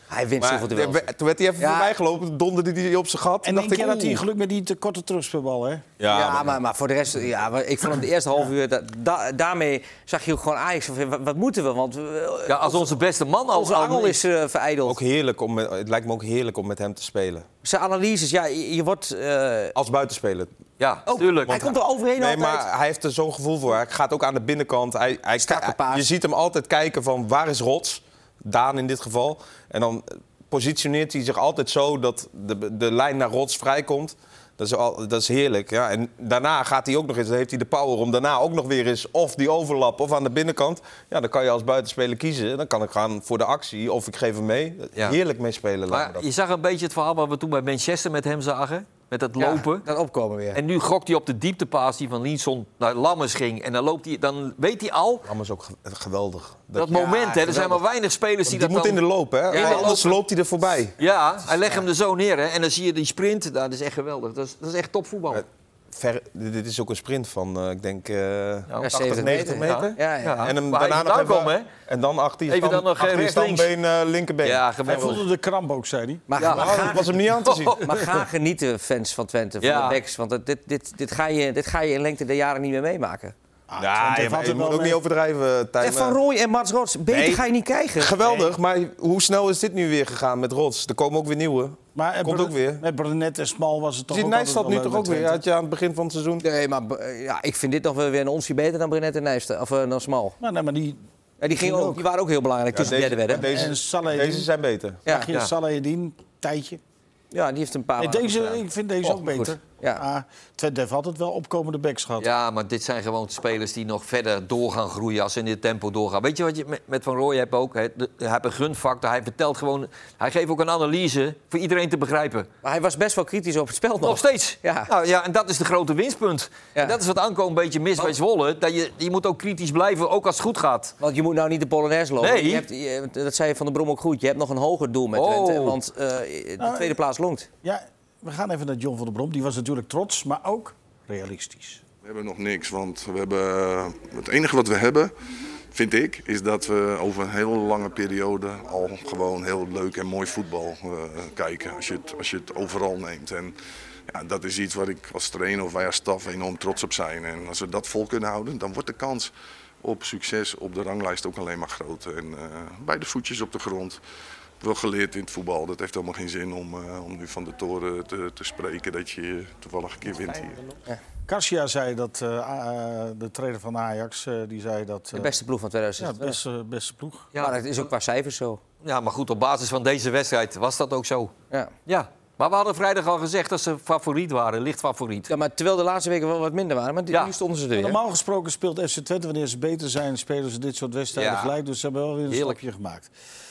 Speaker 4: Hij wint
Speaker 3: Maar
Speaker 4: zoveel duels.
Speaker 3: de- toen werd hij even
Speaker 4: Ja.
Speaker 3: voorbij gelopen, donderde hij op zijn gat.
Speaker 1: En
Speaker 3: dacht
Speaker 1: één keer
Speaker 3: ik,
Speaker 1: had hij
Speaker 3: oeh.
Speaker 1: geluk met die te korte terugspeelbal, hè?
Speaker 3: Ja,
Speaker 4: Ja,
Speaker 3: maar-
Speaker 4: maar, maar voor de rest, ja, maar ik vond hem de eerste half uur, da, da- daarmee zag je ook gewoon Ajax. van, Wat, wat moeten we? Want we,
Speaker 2: Ja, als onze beste man al...
Speaker 4: onze angel is uh, vereideld.
Speaker 3: Ook heerlijk om met, het lijkt me ook heerlijk om met hem te spelen.
Speaker 4: Zijn analyses, ja, je, je wordt... Uh,
Speaker 3: Als buitenspeler.
Speaker 2: Ja,
Speaker 4: ook,
Speaker 2: tuurlijk.
Speaker 4: hij komt er overheen
Speaker 3: Nee,
Speaker 4: altijd.
Speaker 3: maar hij heeft er zo'n gevoel voor. Hij gaat ook aan de binnenkant. Hij, hij,
Speaker 4: Strakke
Speaker 3: hij-
Speaker 4: paas.
Speaker 3: je ziet hem altijd kijken van waar is Rots? Daan in dit geval. En dan positioneert hij zich altijd zo dat de, de lijn naar Rots vrijkomt. Dat is, al, dat is heerlijk. Ja. En daarna gaat hij ook nog eens, dan heeft hij de power om daarna ook nog weer eens of die overlap of aan de binnenkant. Ja, dan kan je als buitenspeler kiezen. Dan kan ik gaan voor de actie of ik geef hem mee.
Speaker 2: Ja.
Speaker 3: Heerlijk meespelen. lijkt me
Speaker 2: Maar
Speaker 3: dat.
Speaker 2: je zag een beetje het verhaal wat we toen bij Manchester met hem zagen. Met dat
Speaker 4: Ja,
Speaker 2: lopen.
Speaker 4: dat opkomen weer.
Speaker 2: En nu gokt hij op de dieptepaas die van Linson naar Lammers ging. En dan, loopt hij, dan weet hij al,
Speaker 3: Allemaal ook ge- geweldig.
Speaker 2: dat
Speaker 3: je-
Speaker 2: moment, hè, er zijn
Speaker 3: geweldig.
Speaker 2: maar weinig spelers die,
Speaker 3: Die
Speaker 2: dat
Speaker 3: moet
Speaker 2: dan...
Speaker 3: in de loop, hè?
Speaker 2: Ja,
Speaker 3: Anders
Speaker 2: lopen.
Speaker 3: loopt hij er voorbij.
Speaker 2: Ja, hij legt hem er zo neer. Hè, en dan zie je die sprint. Nou, dat is echt geweldig. Dat is, dat is echt topvoetbal.
Speaker 3: Ja. Ver, dit is ook een sprint van, uh, ik denk, uh,
Speaker 2: Ja,
Speaker 3: tachtig,
Speaker 4: zeventig
Speaker 3: negentig
Speaker 4: meter.
Speaker 3: meter.
Speaker 4: Ja, ja.
Speaker 2: Ja.
Speaker 3: En hem
Speaker 2: Maar
Speaker 3: daarna
Speaker 2: even
Speaker 3: nog
Speaker 2: aankomen,
Speaker 3: even,
Speaker 2: hè?
Speaker 3: en dan achter je
Speaker 2: Even
Speaker 3: stam,
Speaker 2: dan nog,
Speaker 3: achter je
Speaker 2: rechts, links.
Speaker 3: stambeen, uh, linkerbeen.
Speaker 2: Ja,
Speaker 1: Hij
Speaker 2: geweldig.
Speaker 1: voelde de kramp ook, zei hij.
Speaker 4: Maar,
Speaker 2: Ja.
Speaker 4: maar,
Speaker 3: Nou,
Speaker 4: ga,
Speaker 3: dat was hem niet aan te zien.
Speaker 4: maar ga genieten, fans van Twente, van
Speaker 2: Ja.
Speaker 4: de backs. Want dat- dit, dit, dit, ga je, dit ga je in lengte der jaren niet meer meemaken.
Speaker 1: Ah,
Speaker 3: Ja,
Speaker 1: Twente
Speaker 3: je,
Speaker 1: valt
Speaker 3: je
Speaker 1: er
Speaker 3: moet
Speaker 1: wel
Speaker 3: ook
Speaker 1: mee.
Speaker 3: niet overdrijven, Tijn.
Speaker 4: En Van Rooij en Mats Rots, beter
Speaker 3: Nee.
Speaker 4: ga je niet krijgen.
Speaker 3: Geweldig, maar hoe snel is dit nu weer gegaan met Rots? Er komen ook weer nieuwe.
Speaker 1: Maar
Speaker 3: Komt ook weer.
Speaker 1: Met Brunet en Smal was het toch
Speaker 3: Je ziet
Speaker 1: ook
Speaker 3: Nijstad
Speaker 1: altijd
Speaker 3: nu
Speaker 1: wel
Speaker 3: toch ook
Speaker 1: leuk
Speaker 3: weer?
Speaker 1: met
Speaker 3: Had je aan het begin van het seizoen?
Speaker 4: Nee, maar uh, ja, ik vind dit nog wel weer een onsje beter dan Brenet en Nijstad. Of uh, dan Smal.
Speaker 1: Maar, nee, maar die,
Speaker 4: Ja, die, gingen
Speaker 1: Ging
Speaker 4: ook,
Speaker 1: ook.
Speaker 4: die waren ook heel belangrijk
Speaker 3: Ja,
Speaker 4: tussen
Speaker 3: deze,
Speaker 4: derde werden.
Speaker 3: deze,
Speaker 1: En Saleh
Speaker 3: deze
Speaker 1: Eddin.
Speaker 3: zijn beter.
Speaker 4: Ja,
Speaker 1: je
Speaker 2: Ja.
Speaker 1: Salahedin, tijdje.
Speaker 4: ja, die heeft een paar
Speaker 1: Nee,
Speaker 4: maanden
Speaker 1: deze,
Speaker 4: gedaan.
Speaker 1: ik vind deze
Speaker 4: Oh,
Speaker 1: ook beter.
Speaker 4: goed. Ja.
Speaker 1: Ah, Twente heeft altijd wel opkomende backs gehad.
Speaker 2: Ja, maar dit zijn gewoon spelers die nog verder door gaan groeien als ze in dit tempo doorgaan. Weet je wat je met- met Van Rooij hebt ook? Hij de- hij heeft een gunfactor. Hij vertelt gewoon... Hij geeft ook een analyse voor iedereen te begrijpen.
Speaker 4: Maar hij was best wel kritisch op het spel nog.
Speaker 2: Nog steeds.
Speaker 4: Ja.
Speaker 2: Nou, ja, en dat is de grote winstpunt.
Speaker 4: Ja.
Speaker 2: En dat is wat Anko een beetje mis bij Zwolle. Dat je, je moet ook kritisch blijven, ook als het goed gaat.
Speaker 4: Want je moet nou niet de Polonaise lopen.
Speaker 2: Nee.
Speaker 4: Je hebt, je- dat zei Van der Brom ook goed. Je hebt nog een hoger doel met
Speaker 2: Oh.
Speaker 4: Twente. Want uh, de
Speaker 1: Nou,
Speaker 4: tweede plaats longt.
Speaker 1: Ja, we gaan even naar John van der Brom. Die was natuurlijk trots, maar ook realistisch.
Speaker 13: We hebben nog niks, want we hebben, het enige wat we hebben, vind ik, is dat we over een hele lange periode al gewoon heel leuk en mooi voetbal uh, kijken. Als je, het, als je het overal neemt. En ja, dat is iets waar ik als trainer of wij als staf enorm trots op zijn. En als we dat vol kunnen houden, dan wordt de kans op succes op de ranglijst ook alleen maar groter. En uh, bij de voetjes op de grond. Wel geleerd in het voetbal. Dat heeft helemaal geen zin om, uh, om nu van de toren te, te spreken dat je toevallig een keer wint hier.
Speaker 1: Ja. Garcia zei dat, uh, uh, de trainer van Ajax, uh, die zei dat... Uh,
Speaker 4: De beste ploeg van tweeduizend
Speaker 1: Ja,
Speaker 4: zesentwintig.
Speaker 1: beste, beste ploeg.
Speaker 2: Ja.
Speaker 4: Maar dat is ook qua cijfers zo.
Speaker 2: Ja, maar goed, op basis van deze wedstrijd was dat ook zo.
Speaker 4: Ja.
Speaker 2: Ja. Maar we hadden vrijdag al gezegd dat ze favoriet waren, licht favoriet.
Speaker 4: Ja, maar terwijl de laatste weken wel wat minder waren. Maar die,
Speaker 2: Ja.
Speaker 4: nu stonden ze er weer.
Speaker 1: Normaal gesproken speelt F C Twente, wanneer ze beter zijn, spelen ze dit soort wedstrijden
Speaker 2: Ja.
Speaker 1: gelijk. Dus ze hebben wel weer een
Speaker 2: Heerlijk.
Speaker 1: stapje gemaakt.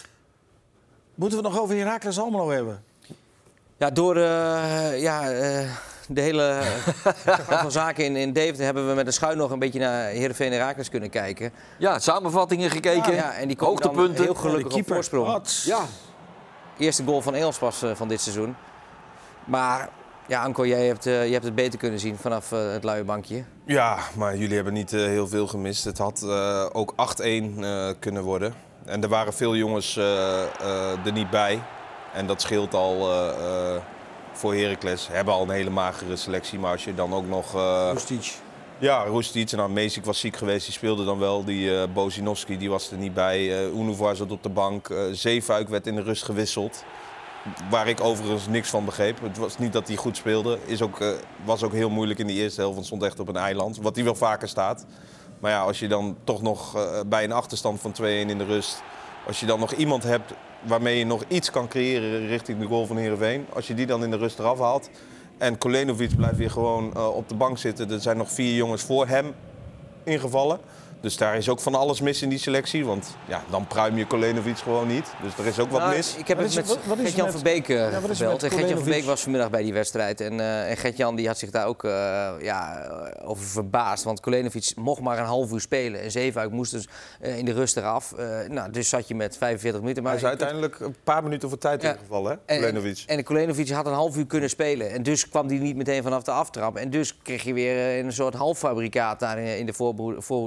Speaker 1: Moeten we het nog over Heracles Almelo hebben?
Speaker 4: Ja, door uh, ja, uh, de hele gang van zaken in, in Deventer hebben we met een schuin nog een beetje naar Heerenveen en Heracles kunnen kijken.
Speaker 2: Ja, samenvattingen gekeken,
Speaker 4: Ja, en die komen dan
Speaker 2: hoogtepunten.
Speaker 4: heel gelukkig
Speaker 1: de
Speaker 4: op
Speaker 1: keeper.
Speaker 4: voorsprong.
Speaker 1: Wat?
Speaker 2: Ja,
Speaker 4: Eerste goal van Eels pas uh, van dit seizoen. Maar ja, Anko, jij hebt, uh, jij hebt het beter kunnen zien vanaf uh, het luie bankje.
Speaker 3: Ja, maar jullie hebben niet uh, heel veel gemist. Het had uh, ook acht-één uh, kunnen worden. En er waren veel jongens uh, uh, er niet bij. En dat scheelt al uh, uh, voor Heracles. Ze hebben al een hele magere selectie. Maar als je dan ook nog... Uh,
Speaker 1: Rustic.
Speaker 3: Ja, Rustic. En nou, Meesik was ziek geweest. Die speelde dan wel. Die uh, Bozinovski, die was er niet bij. Uh, Unuvar zat op de bank. Uh, Zeefuik werd in de rust gewisseld. Waar ik overigens niks van begreep. Het was niet dat hij goed speelde. Is ook, uh, was ook heel moeilijk in die eerste helft. Want stond echt op een eiland. Wat hij wel vaker staat. Maar ja, als je dan toch nog uh, bij een achterstand van twee-één in de rust... Als je dan nog iemand hebt waarmee je nog iets kan creëren richting de goal van Heerenveen. Als je die dan in de rust eraf haalt. En Kolenovic blijft weer gewoon uh, op de bank zitten. Er zijn nog vier jongens voor hem ingevallen. Dus daar is ook van alles mis in die selectie. Want ja, dan pruim je Kolenovic gewoon niet. Dus er is ook wat
Speaker 4: Nou,
Speaker 3: mis.
Speaker 4: Ik heb
Speaker 1: Wat
Speaker 4: het
Speaker 1: is-
Speaker 4: met
Speaker 1: wat- wat is er
Speaker 4: Gert-Jan
Speaker 1: met-
Speaker 4: Verbeek uh,
Speaker 1: Ja, wat is er
Speaker 4: gebeld.
Speaker 1: met
Speaker 4: En Gert-Jan
Speaker 1: Kolenovic?
Speaker 4: Verbeek was vanmiddag bij die wedstrijd. En, uh, en Gert-Jan die had zich daar ook uh, ja, over verbaasd. Want Kolenovic mocht maar een half uur spelen. En Zeefuik moest dus uh, in de rust eraf. Uh, nou, dus zat je met vijfenveertig minuten. Maar
Speaker 3: Hij is uiteindelijk een paar minuten voor tijd
Speaker 4: Ja.
Speaker 3: ingevallen, hè,
Speaker 4: En,
Speaker 3: Kolenovic.
Speaker 4: en, en Kolenovic had een half uur kunnen spelen. En dus kwam hij niet meteen vanaf de aftrap. En dus kreeg je weer uh, een soort halffabrikaat daar in, in de voorbehoede, voorhoede bij Raakles.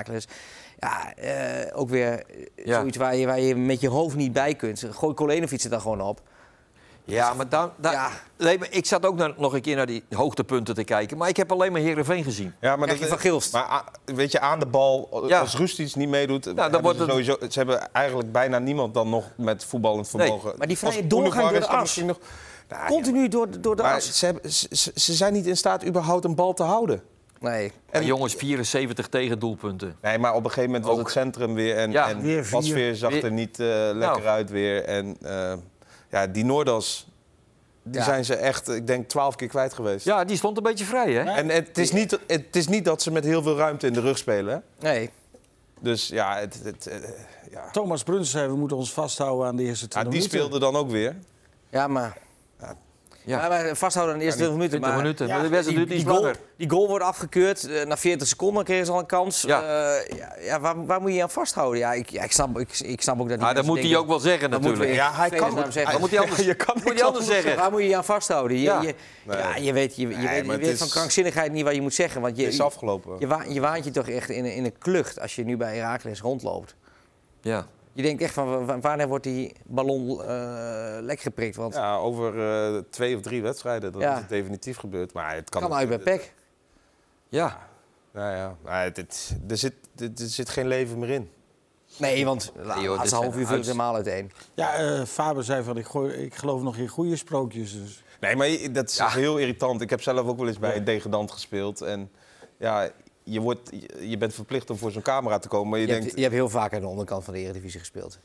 Speaker 4: Heracles. Ja, uh, ook weer
Speaker 2: Ja.
Speaker 4: zoiets waar je, waar je met je hoofd niet bij kunt. Gooi Kolenovic er dan gewoon op.
Speaker 2: Ja, maar dan, dan,
Speaker 4: Ja.
Speaker 2: nee, maar ik zat ook naar, nog een keer naar die hoogtepunten te kijken. Maar ik heb alleen maar Heerenveen gezien.
Speaker 3: Ja, maar
Speaker 4: Krijg je
Speaker 3: dat,
Speaker 4: van Gilst.
Speaker 3: Maar a- weet je, aan de bal,
Speaker 2: Ja.
Speaker 3: als Rustic niet meedoet...
Speaker 2: dan
Speaker 3: hebben
Speaker 2: wordt
Speaker 3: ze,
Speaker 2: het-
Speaker 3: sowieso, ze hebben eigenlijk bijna niemand dan nog met voetballend vermogen.
Speaker 4: maar die vrije
Speaker 3: Als
Speaker 4: doorgang
Speaker 3: Boulevard
Speaker 4: door
Speaker 3: is
Speaker 4: de
Speaker 3: dan
Speaker 4: as.
Speaker 3: misschien Nog, nou,
Speaker 4: Continu door, door de
Speaker 3: maar
Speaker 4: as.
Speaker 3: ze, hebben, ze, ze- ze zijn niet in staat überhaupt een bal te houden.
Speaker 4: Nee.
Speaker 2: En jongens, vierenzeventig tegendoelpunten.
Speaker 3: Nee, maar op een gegeven moment was
Speaker 2: Ook.
Speaker 3: het centrum weer... en,
Speaker 2: Ja,
Speaker 3: en
Speaker 1: weer vier.
Speaker 3: Pasveer zag
Speaker 2: Weer-
Speaker 3: er niet uh, lekker
Speaker 2: Nou.
Speaker 3: uit weer. En uh, ja, die Noordas, die
Speaker 4: Ja.
Speaker 3: zijn ze echt, ik denk, twaalf keer kwijt geweest.
Speaker 2: Ja, die stond een beetje vrij, hè?
Speaker 3: En het is, niet, het is niet dat ze met heel veel ruimte in de rug spelen. Hè?
Speaker 4: Nee.
Speaker 3: Dus ja, het, het, uh, ja.
Speaker 1: Thomas Bruns zei, we moeten ons vasthouden aan de eerste
Speaker 3: ja
Speaker 1: twintig
Speaker 3: die
Speaker 1: minuten.
Speaker 3: speelde dan ook weer.
Speaker 4: Ja, maar...
Speaker 2: Ja.
Speaker 4: Ja, maar vasthouden aan de eerste twintig minuten.
Speaker 2: twintig
Speaker 4: Maar
Speaker 2: minuten.
Speaker 1: ja,
Speaker 2: Maar de wedstrijd
Speaker 4: die,
Speaker 2: duurt
Speaker 4: die,
Speaker 2: iets
Speaker 4: goal,
Speaker 2: langer.
Speaker 4: die goal wordt afgekeurd. Uh, na veertig seconden kregen ze al een kans.
Speaker 2: Ja.
Speaker 4: Uh, ja, ja, waar, waar moet je je aan vasthouden? Ja, ik, ja, ik, snap, ik, ik snap ook dat die
Speaker 2: Ah, dat
Speaker 4: mensen
Speaker 2: moet hij
Speaker 4: denken,
Speaker 2: ook wel zeggen,
Speaker 4: wat moeten
Speaker 2: natuurlijk.
Speaker 4: we
Speaker 3: Ja, hij
Speaker 4: in
Speaker 3: kan
Speaker 4: vredesnaam
Speaker 3: het.
Speaker 4: zeggen?
Speaker 2: Wat moet hij anders,
Speaker 3: Je kan
Speaker 2: moet hij
Speaker 3: niks
Speaker 2: anders
Speaker 3: anders
Speaker 2: zeggen?
Speaker 4: Waar moet je je aan vasthouden? Je,
Speaker 2: Ja.
Speaker 4: je,
Speaker 3: Nee.
Speaker 4: ja, je weet, je, je
Speaker 3: Nee,
Speaker 4: weet, je
Speaker 3: maar het
Speaker 4: weet
Speaker 3: is-
Speaker 4: van krankzinnigheid niet wat je moet zeggen. Want je,
Speaker 3: Het is afgelopen.
Speaker 4: je, wa- je waant je toch echt in, een- in een klucht als je nu bij Heracles rondloopt.
Speaker 2: Ja.
Speaker 4: Je denkt echt van, wa- wa- wanneer wordt die ballon uh, lek geprikt? Want
Speaker 3: Ja, over uh, twee of drie wedstrijden. Dat
Speaker 4: Ja.
Speaker 3: is het definitief gebeurd. Maar het kan,
Speaker 4: kan uit bij P E C.
Speaker 2: Ja.
Speaker 3: Nou ja, maar het, het- er, zit, er zit geen leven meer in.
Speaker 4: Nee, want de
Speaker 2: Nee, joh, dit
Speaker 4: laatste half
Speaker 2: zijn
Speaker 4: uur viel het
Speaker 2: uits-
Speaker 4: helemaal uiteen.
Speaker 1: Ja, eh, Faber zei van, ik, gooi, ik geloof nog in goede sprookjes. Dus.
Speaker 3: Nee, maar je- dat is
Speaker 2: Ja.
Speaker 3: heel irritant. Ik heb zelf ook wel eens bij een degradant gespeeld. En ja, je, wordt, je- je bent verplicht om voor zo'n camera te komen. Maar je,
Speaker 4: Je,
Speaker 3: denkt,
Speaker 4: hebt, je hebt heel vaak aan de onderkant van de Eredivisie gespeeld.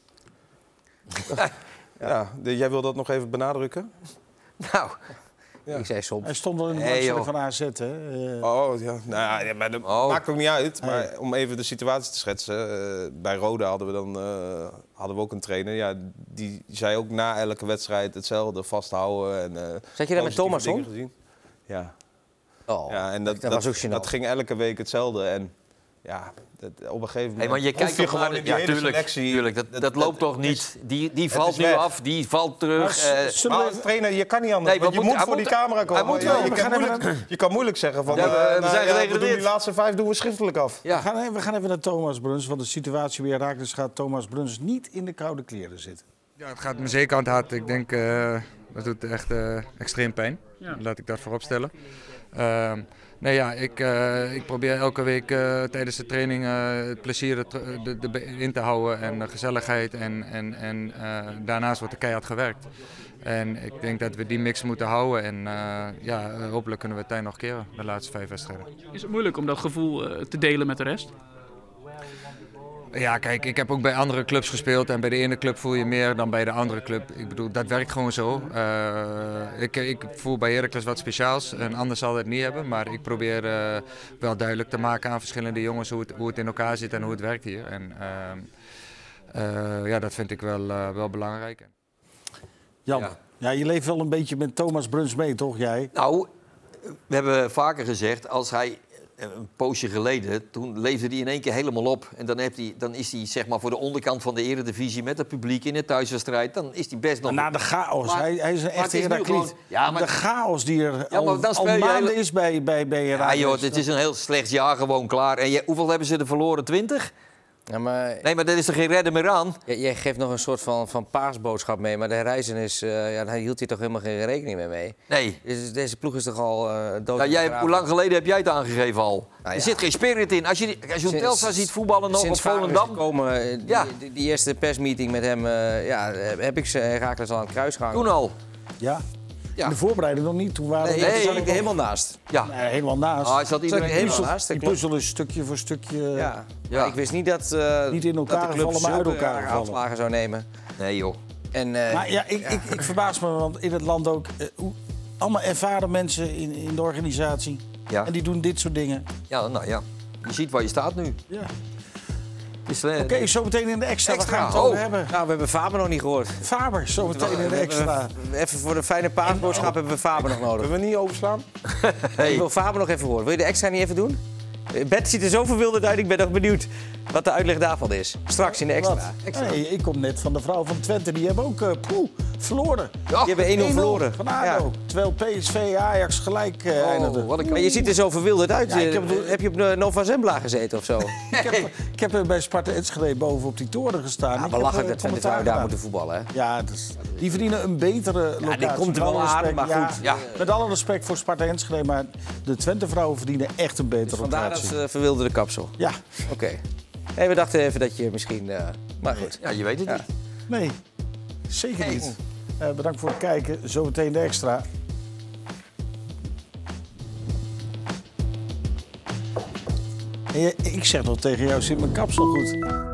Speaker 3: ja, de- jij wil dat nog even benadrukken?
Speaker 2: Nou,
Speaker 3: Ja.
Speaker 4: Ik zei soms.
Speaker 1: Hij stond wel in de
Speaker 2: Nee,
Speaker 1: belangstelling
Speaker 2: joh.
Speaker 1: van A Z, hè? Eh,
Speaker 3: Oh, ja. Nou, ja, maar dat
Speaker 2: Oh.
Speaker 3: maakt ook niet uit. Maar om even de situatie te schetsen. eh, bij Roda hadden we dan eh, hadden we ook een trainer. Ja, die zei ook na elke wedstrijd hetzelfde. Vasthouden. En, eh,
Speaker 4: Zat je daar met
Speaker 3: positieve
Speaker 4: Thomas
Speaker 3: dingen
Speaker 4: om?
Speaker 3: gezien. Ja.
Speaker 4: Oh,
Speaker 3: ja, en dat,
Speaker 4: dat
Speaker 3: dat,
Speaker 4: was ook gênant.
Speaker 3: dat ging elke week hetzelfde. En ja, dat, op een gegeven moment...
Speaker 2: hey, maar je
Speaker 3: hoef
Speaker 2: kijkt toch
Speaker 3: gewoon
Speaker 2: naar de-
Speaker 3: in die
Speaker 2: ja,
Speaker 3: hele
Speaker 2: tuurlijk,
Speaker 3: selectie-
Speaker 2: tuurlijk, dat, dat,
Speaker 3: dat-
Speaker 2: loopt
Speaker 3: dat-
Speaker 2: toch
Speaker 3: het is-
Speaker 2: niet? Die, die
Speaker 3: het
Speaker 2: valt
Speaker 3: is
Speaker 2: nu
Speaker 3: weg.
Speaker 2: af, die valt terug.
Speaker 1: Maar
Speaker 2: eh,
Speaker 1: zullen
Speaker 3: Maar
Speaker 1: we-
Speaker 3: als trainer, je kan niet anders.
Speaker 2: Nee,
Speaker 3: want je
Speaker 2: wat
Speaker 3: moet
Speaker 2: moet-
Speaker 3: voor
Speaker 2: hij
Speaker 3: die
Speaker 2: moet-
Speaker 3: camera komen.
Speaker 2: hij moet
Speaker 3: Ja,
Speaker 2: wel.
Speaker 3: je,
Speaker 2: We
Speaker 3: kan
Speaker 1: gaan
Speaker 3: moeilijk, je kan moeilijk zeggen van...
Speaker 2: Ja, we-
Speaker 3: eh,
Speaker 2: we
Speaker 3: nou
Speaker 2: zijn
Speaker 3: ja,
Speaker 2: gedegradeerd.
Speaker 3: we doen die laatste vijf doen we schriftelijk af.
Speaker 1: we,
Speaker 2: ja.
Speaker 1: gaan, we gaan even naar Thomas Bruns, want de situatie bij Heracles gaat Thomas Bruns niet in de koude kleren zitten.
Speaker 14: Ja, het gaat me zeker aan het hart. Ik denk uh, dat doet echt uh, extreem pijn. Ja. Laat ik dat voorop stellen. Uh, nee, ja, ik, uh, ik probeer elke week uh, tijdens de training uh, het plezier er de, de, de in te houden en de gezelligheid. En, en, en uh, daarnaast wordt er keihard gewerkt. En ik denk dat we die mix moeten houden. En uh, ja, hopelijk kunnen we het tijd nog keren, de laatste vijf wedstrijden.
Speaker 15: Is het moeilijk om dat gevoel uh, te delen met de rest?
Speaker 14: Ja, kijk, ik heb ook bij andere clubs gespeeld en bij de ene club voel je meer dan bij de andere club. Ik bedoel, dat werkt gewoon zo. Uh, ik, ik voel bij Heracles wat speciaals, een ander zal het niet hebben. Maar ik probeer uh, wel duidelijk te maken aan verschillende jongens hoe het, hoe het in elkaar zit en hoe het werkt hier. En uh, uh, ja, dat vind ik wel, uh, wel belangrijk.
Speaker 1: Jan, ja. ja, je leeft wel een beetje met Thomas Bruns mee, toch jij?
Speaker 2: Nou, we hebben vaker gezegd, als hij... Een poosje geleden, toen leefde hij in één keer helemaal op. En dan, heeft hij, dan is hij zeg maar voor de onderkant van de Eredivisie met het publiek in de thuiswedstrijd. Dan is hij best nog...
Speaker 1: Na de chaos.
Speaker 2: Maar,
Speaker 1: hij, hij is een echte Herakliet.
Speaker 2: Gewoon... Ja, maar...
Speaker 1: De chaos die er
Speaker 2: ja,
Speaker 1: al, al maanden
Speaker 2: hele...
Speaker 1: is bij, bij, bij Heracles.
Speaker 2: Ja joh, het is een heel slecht jaar gewoon klaar. En je, hoeveel hebben ze er verloren? twintig?
Speaker 4: Ja, maar...
Speaker 2: Nee, maar daar is er geen redder meer aan.
Speaker 4: Jij, jij geeft nog een soort van, van paasboodschap mee, maar de reizen is, uh, ja, daar hield hij toch helemaal geen rekening mee mee.
Speaker 2: Nee.
Speaker 4: Deze, deze ploeg is toch al uh, dood.
Speaker 2: Ja, jij, hoe lang geleden heb jij het aangegeven al? Nou, ja. Er zit geen spirit in. Als je, als je Telstar ziet voetballen nog op Volendam...
Speaker 4: Komen, die, ja. die, die eerste persmeeting met hem, uh, ja, heb ik ze Heracles al aan het kruis gehangen.
Speaker 2: Toen al?
Speaker 1: Ja. Ja. In de voorbereiding nog niet. Toen waren
Speaker 4: nee,
Speaker 1: we
Speaker 4: nee, zat ik er helemaal naast.
Speaker 1: Ja. Nee, helemaal naast.
Speaker 2: Ah, zat iedereen
Speaker 1: helemaal
Speaker 4: puzzel,
Speaker 1: naast? Die puzzel is stukje voor stukje...
Speaker 4: Ja. Ja. Ik wist niet dat, uh,
Speaker 1: niet in elkaar
Speaker 4: dat de club
Speaker 1: vallen, maar uit elkaar vallen.
Speaker 4: afslagen zou nemen.
Speaker 2: Nee joh.
Speaker 4: En, uh,
Speaker 1: maar ja, ik, ja. Ik, ik verbaas me, want in het land ook... Uh, hoe, allemaal ervaren mensen in, in de organisatie. Ja. En die doen dit soort dingen.
Speaker 2: Ja, nou ja. Je ziet waar je staat nu.
Speaker 1: Ja.
Speaker 2: Uh,
Speaker 1: Oké, okay, zometeen in de extra.
Speaker 2: extra.
Speaker 1: Waar gaan we het
Speaker 2: oh.
Speaker 1: over hebben?
Speaker 4: Nou, we hebben Faber nog niet gehoord.
Speaker 1: Faber, zometeen in de extra.
Speaker 4: Even voor de fijne paasboodschap oh. hebben we Faber nog nodig.
Speaker 3: Kunnen we niet overslaan?
Speaker 4: Hey. Ik wil Faber nog even horen. Wil je de extra niet even doen? Bert ziet er zo verwilderd uit, ik ben nog benieuwd. wat de uitleg daarvan is. Straks in de extra.
Speaker 1: extra. Nee, ik kom net van de vrouw van Twente. Die hebben ook uh, poeh, verloren.
Speaker 4: Ja, die hebben één nul verloren.
Speaker 1: Van A D O. Ja. Terwijl P S V Ajax gelijk uh, oh, eindigde.
Speaker 4: Maar je ziet er zo verwilderd uit. Ja, heb, heb je op uh, Nova Zembla gezeten of zo?
Speaker 1: ik, heb, ik heb bij Sparta Enschede boven op die toren gestaan.
Speaker 4: Ja, belachelijk dat Twente vrouwen daar moeten voetballen. Hè?
Speaker 1: Ja, dus, die verdienen een betere locatie.
Speaker 4: Ja, die komt er wel aan, maar
Speaker 1: ja,
Speaker 4: goed. Ja.
Speaker 1: Met alle respect voor Sparta Enschede, maar de Twente vrouwen verdienen echt een betere
Speaker 4: dus vandaar
Speaker 1: locatie.
Speaker 4: Vandaar dat uh, verwilderde kapsel?
Speaker 1: Ja.
Speaker 4: Oké. Okay. Hey, we dachten even dat je misschien... Uh, maar goed.
Speaker 2: Ja, je weet het ja. niet.
Speaker 1: Nee, zeker nee. niet. Uh, bedankt voor het kijken. Zometeen de extra. En je, ik zeg nog tegen jou, zit mijn kapsel goed?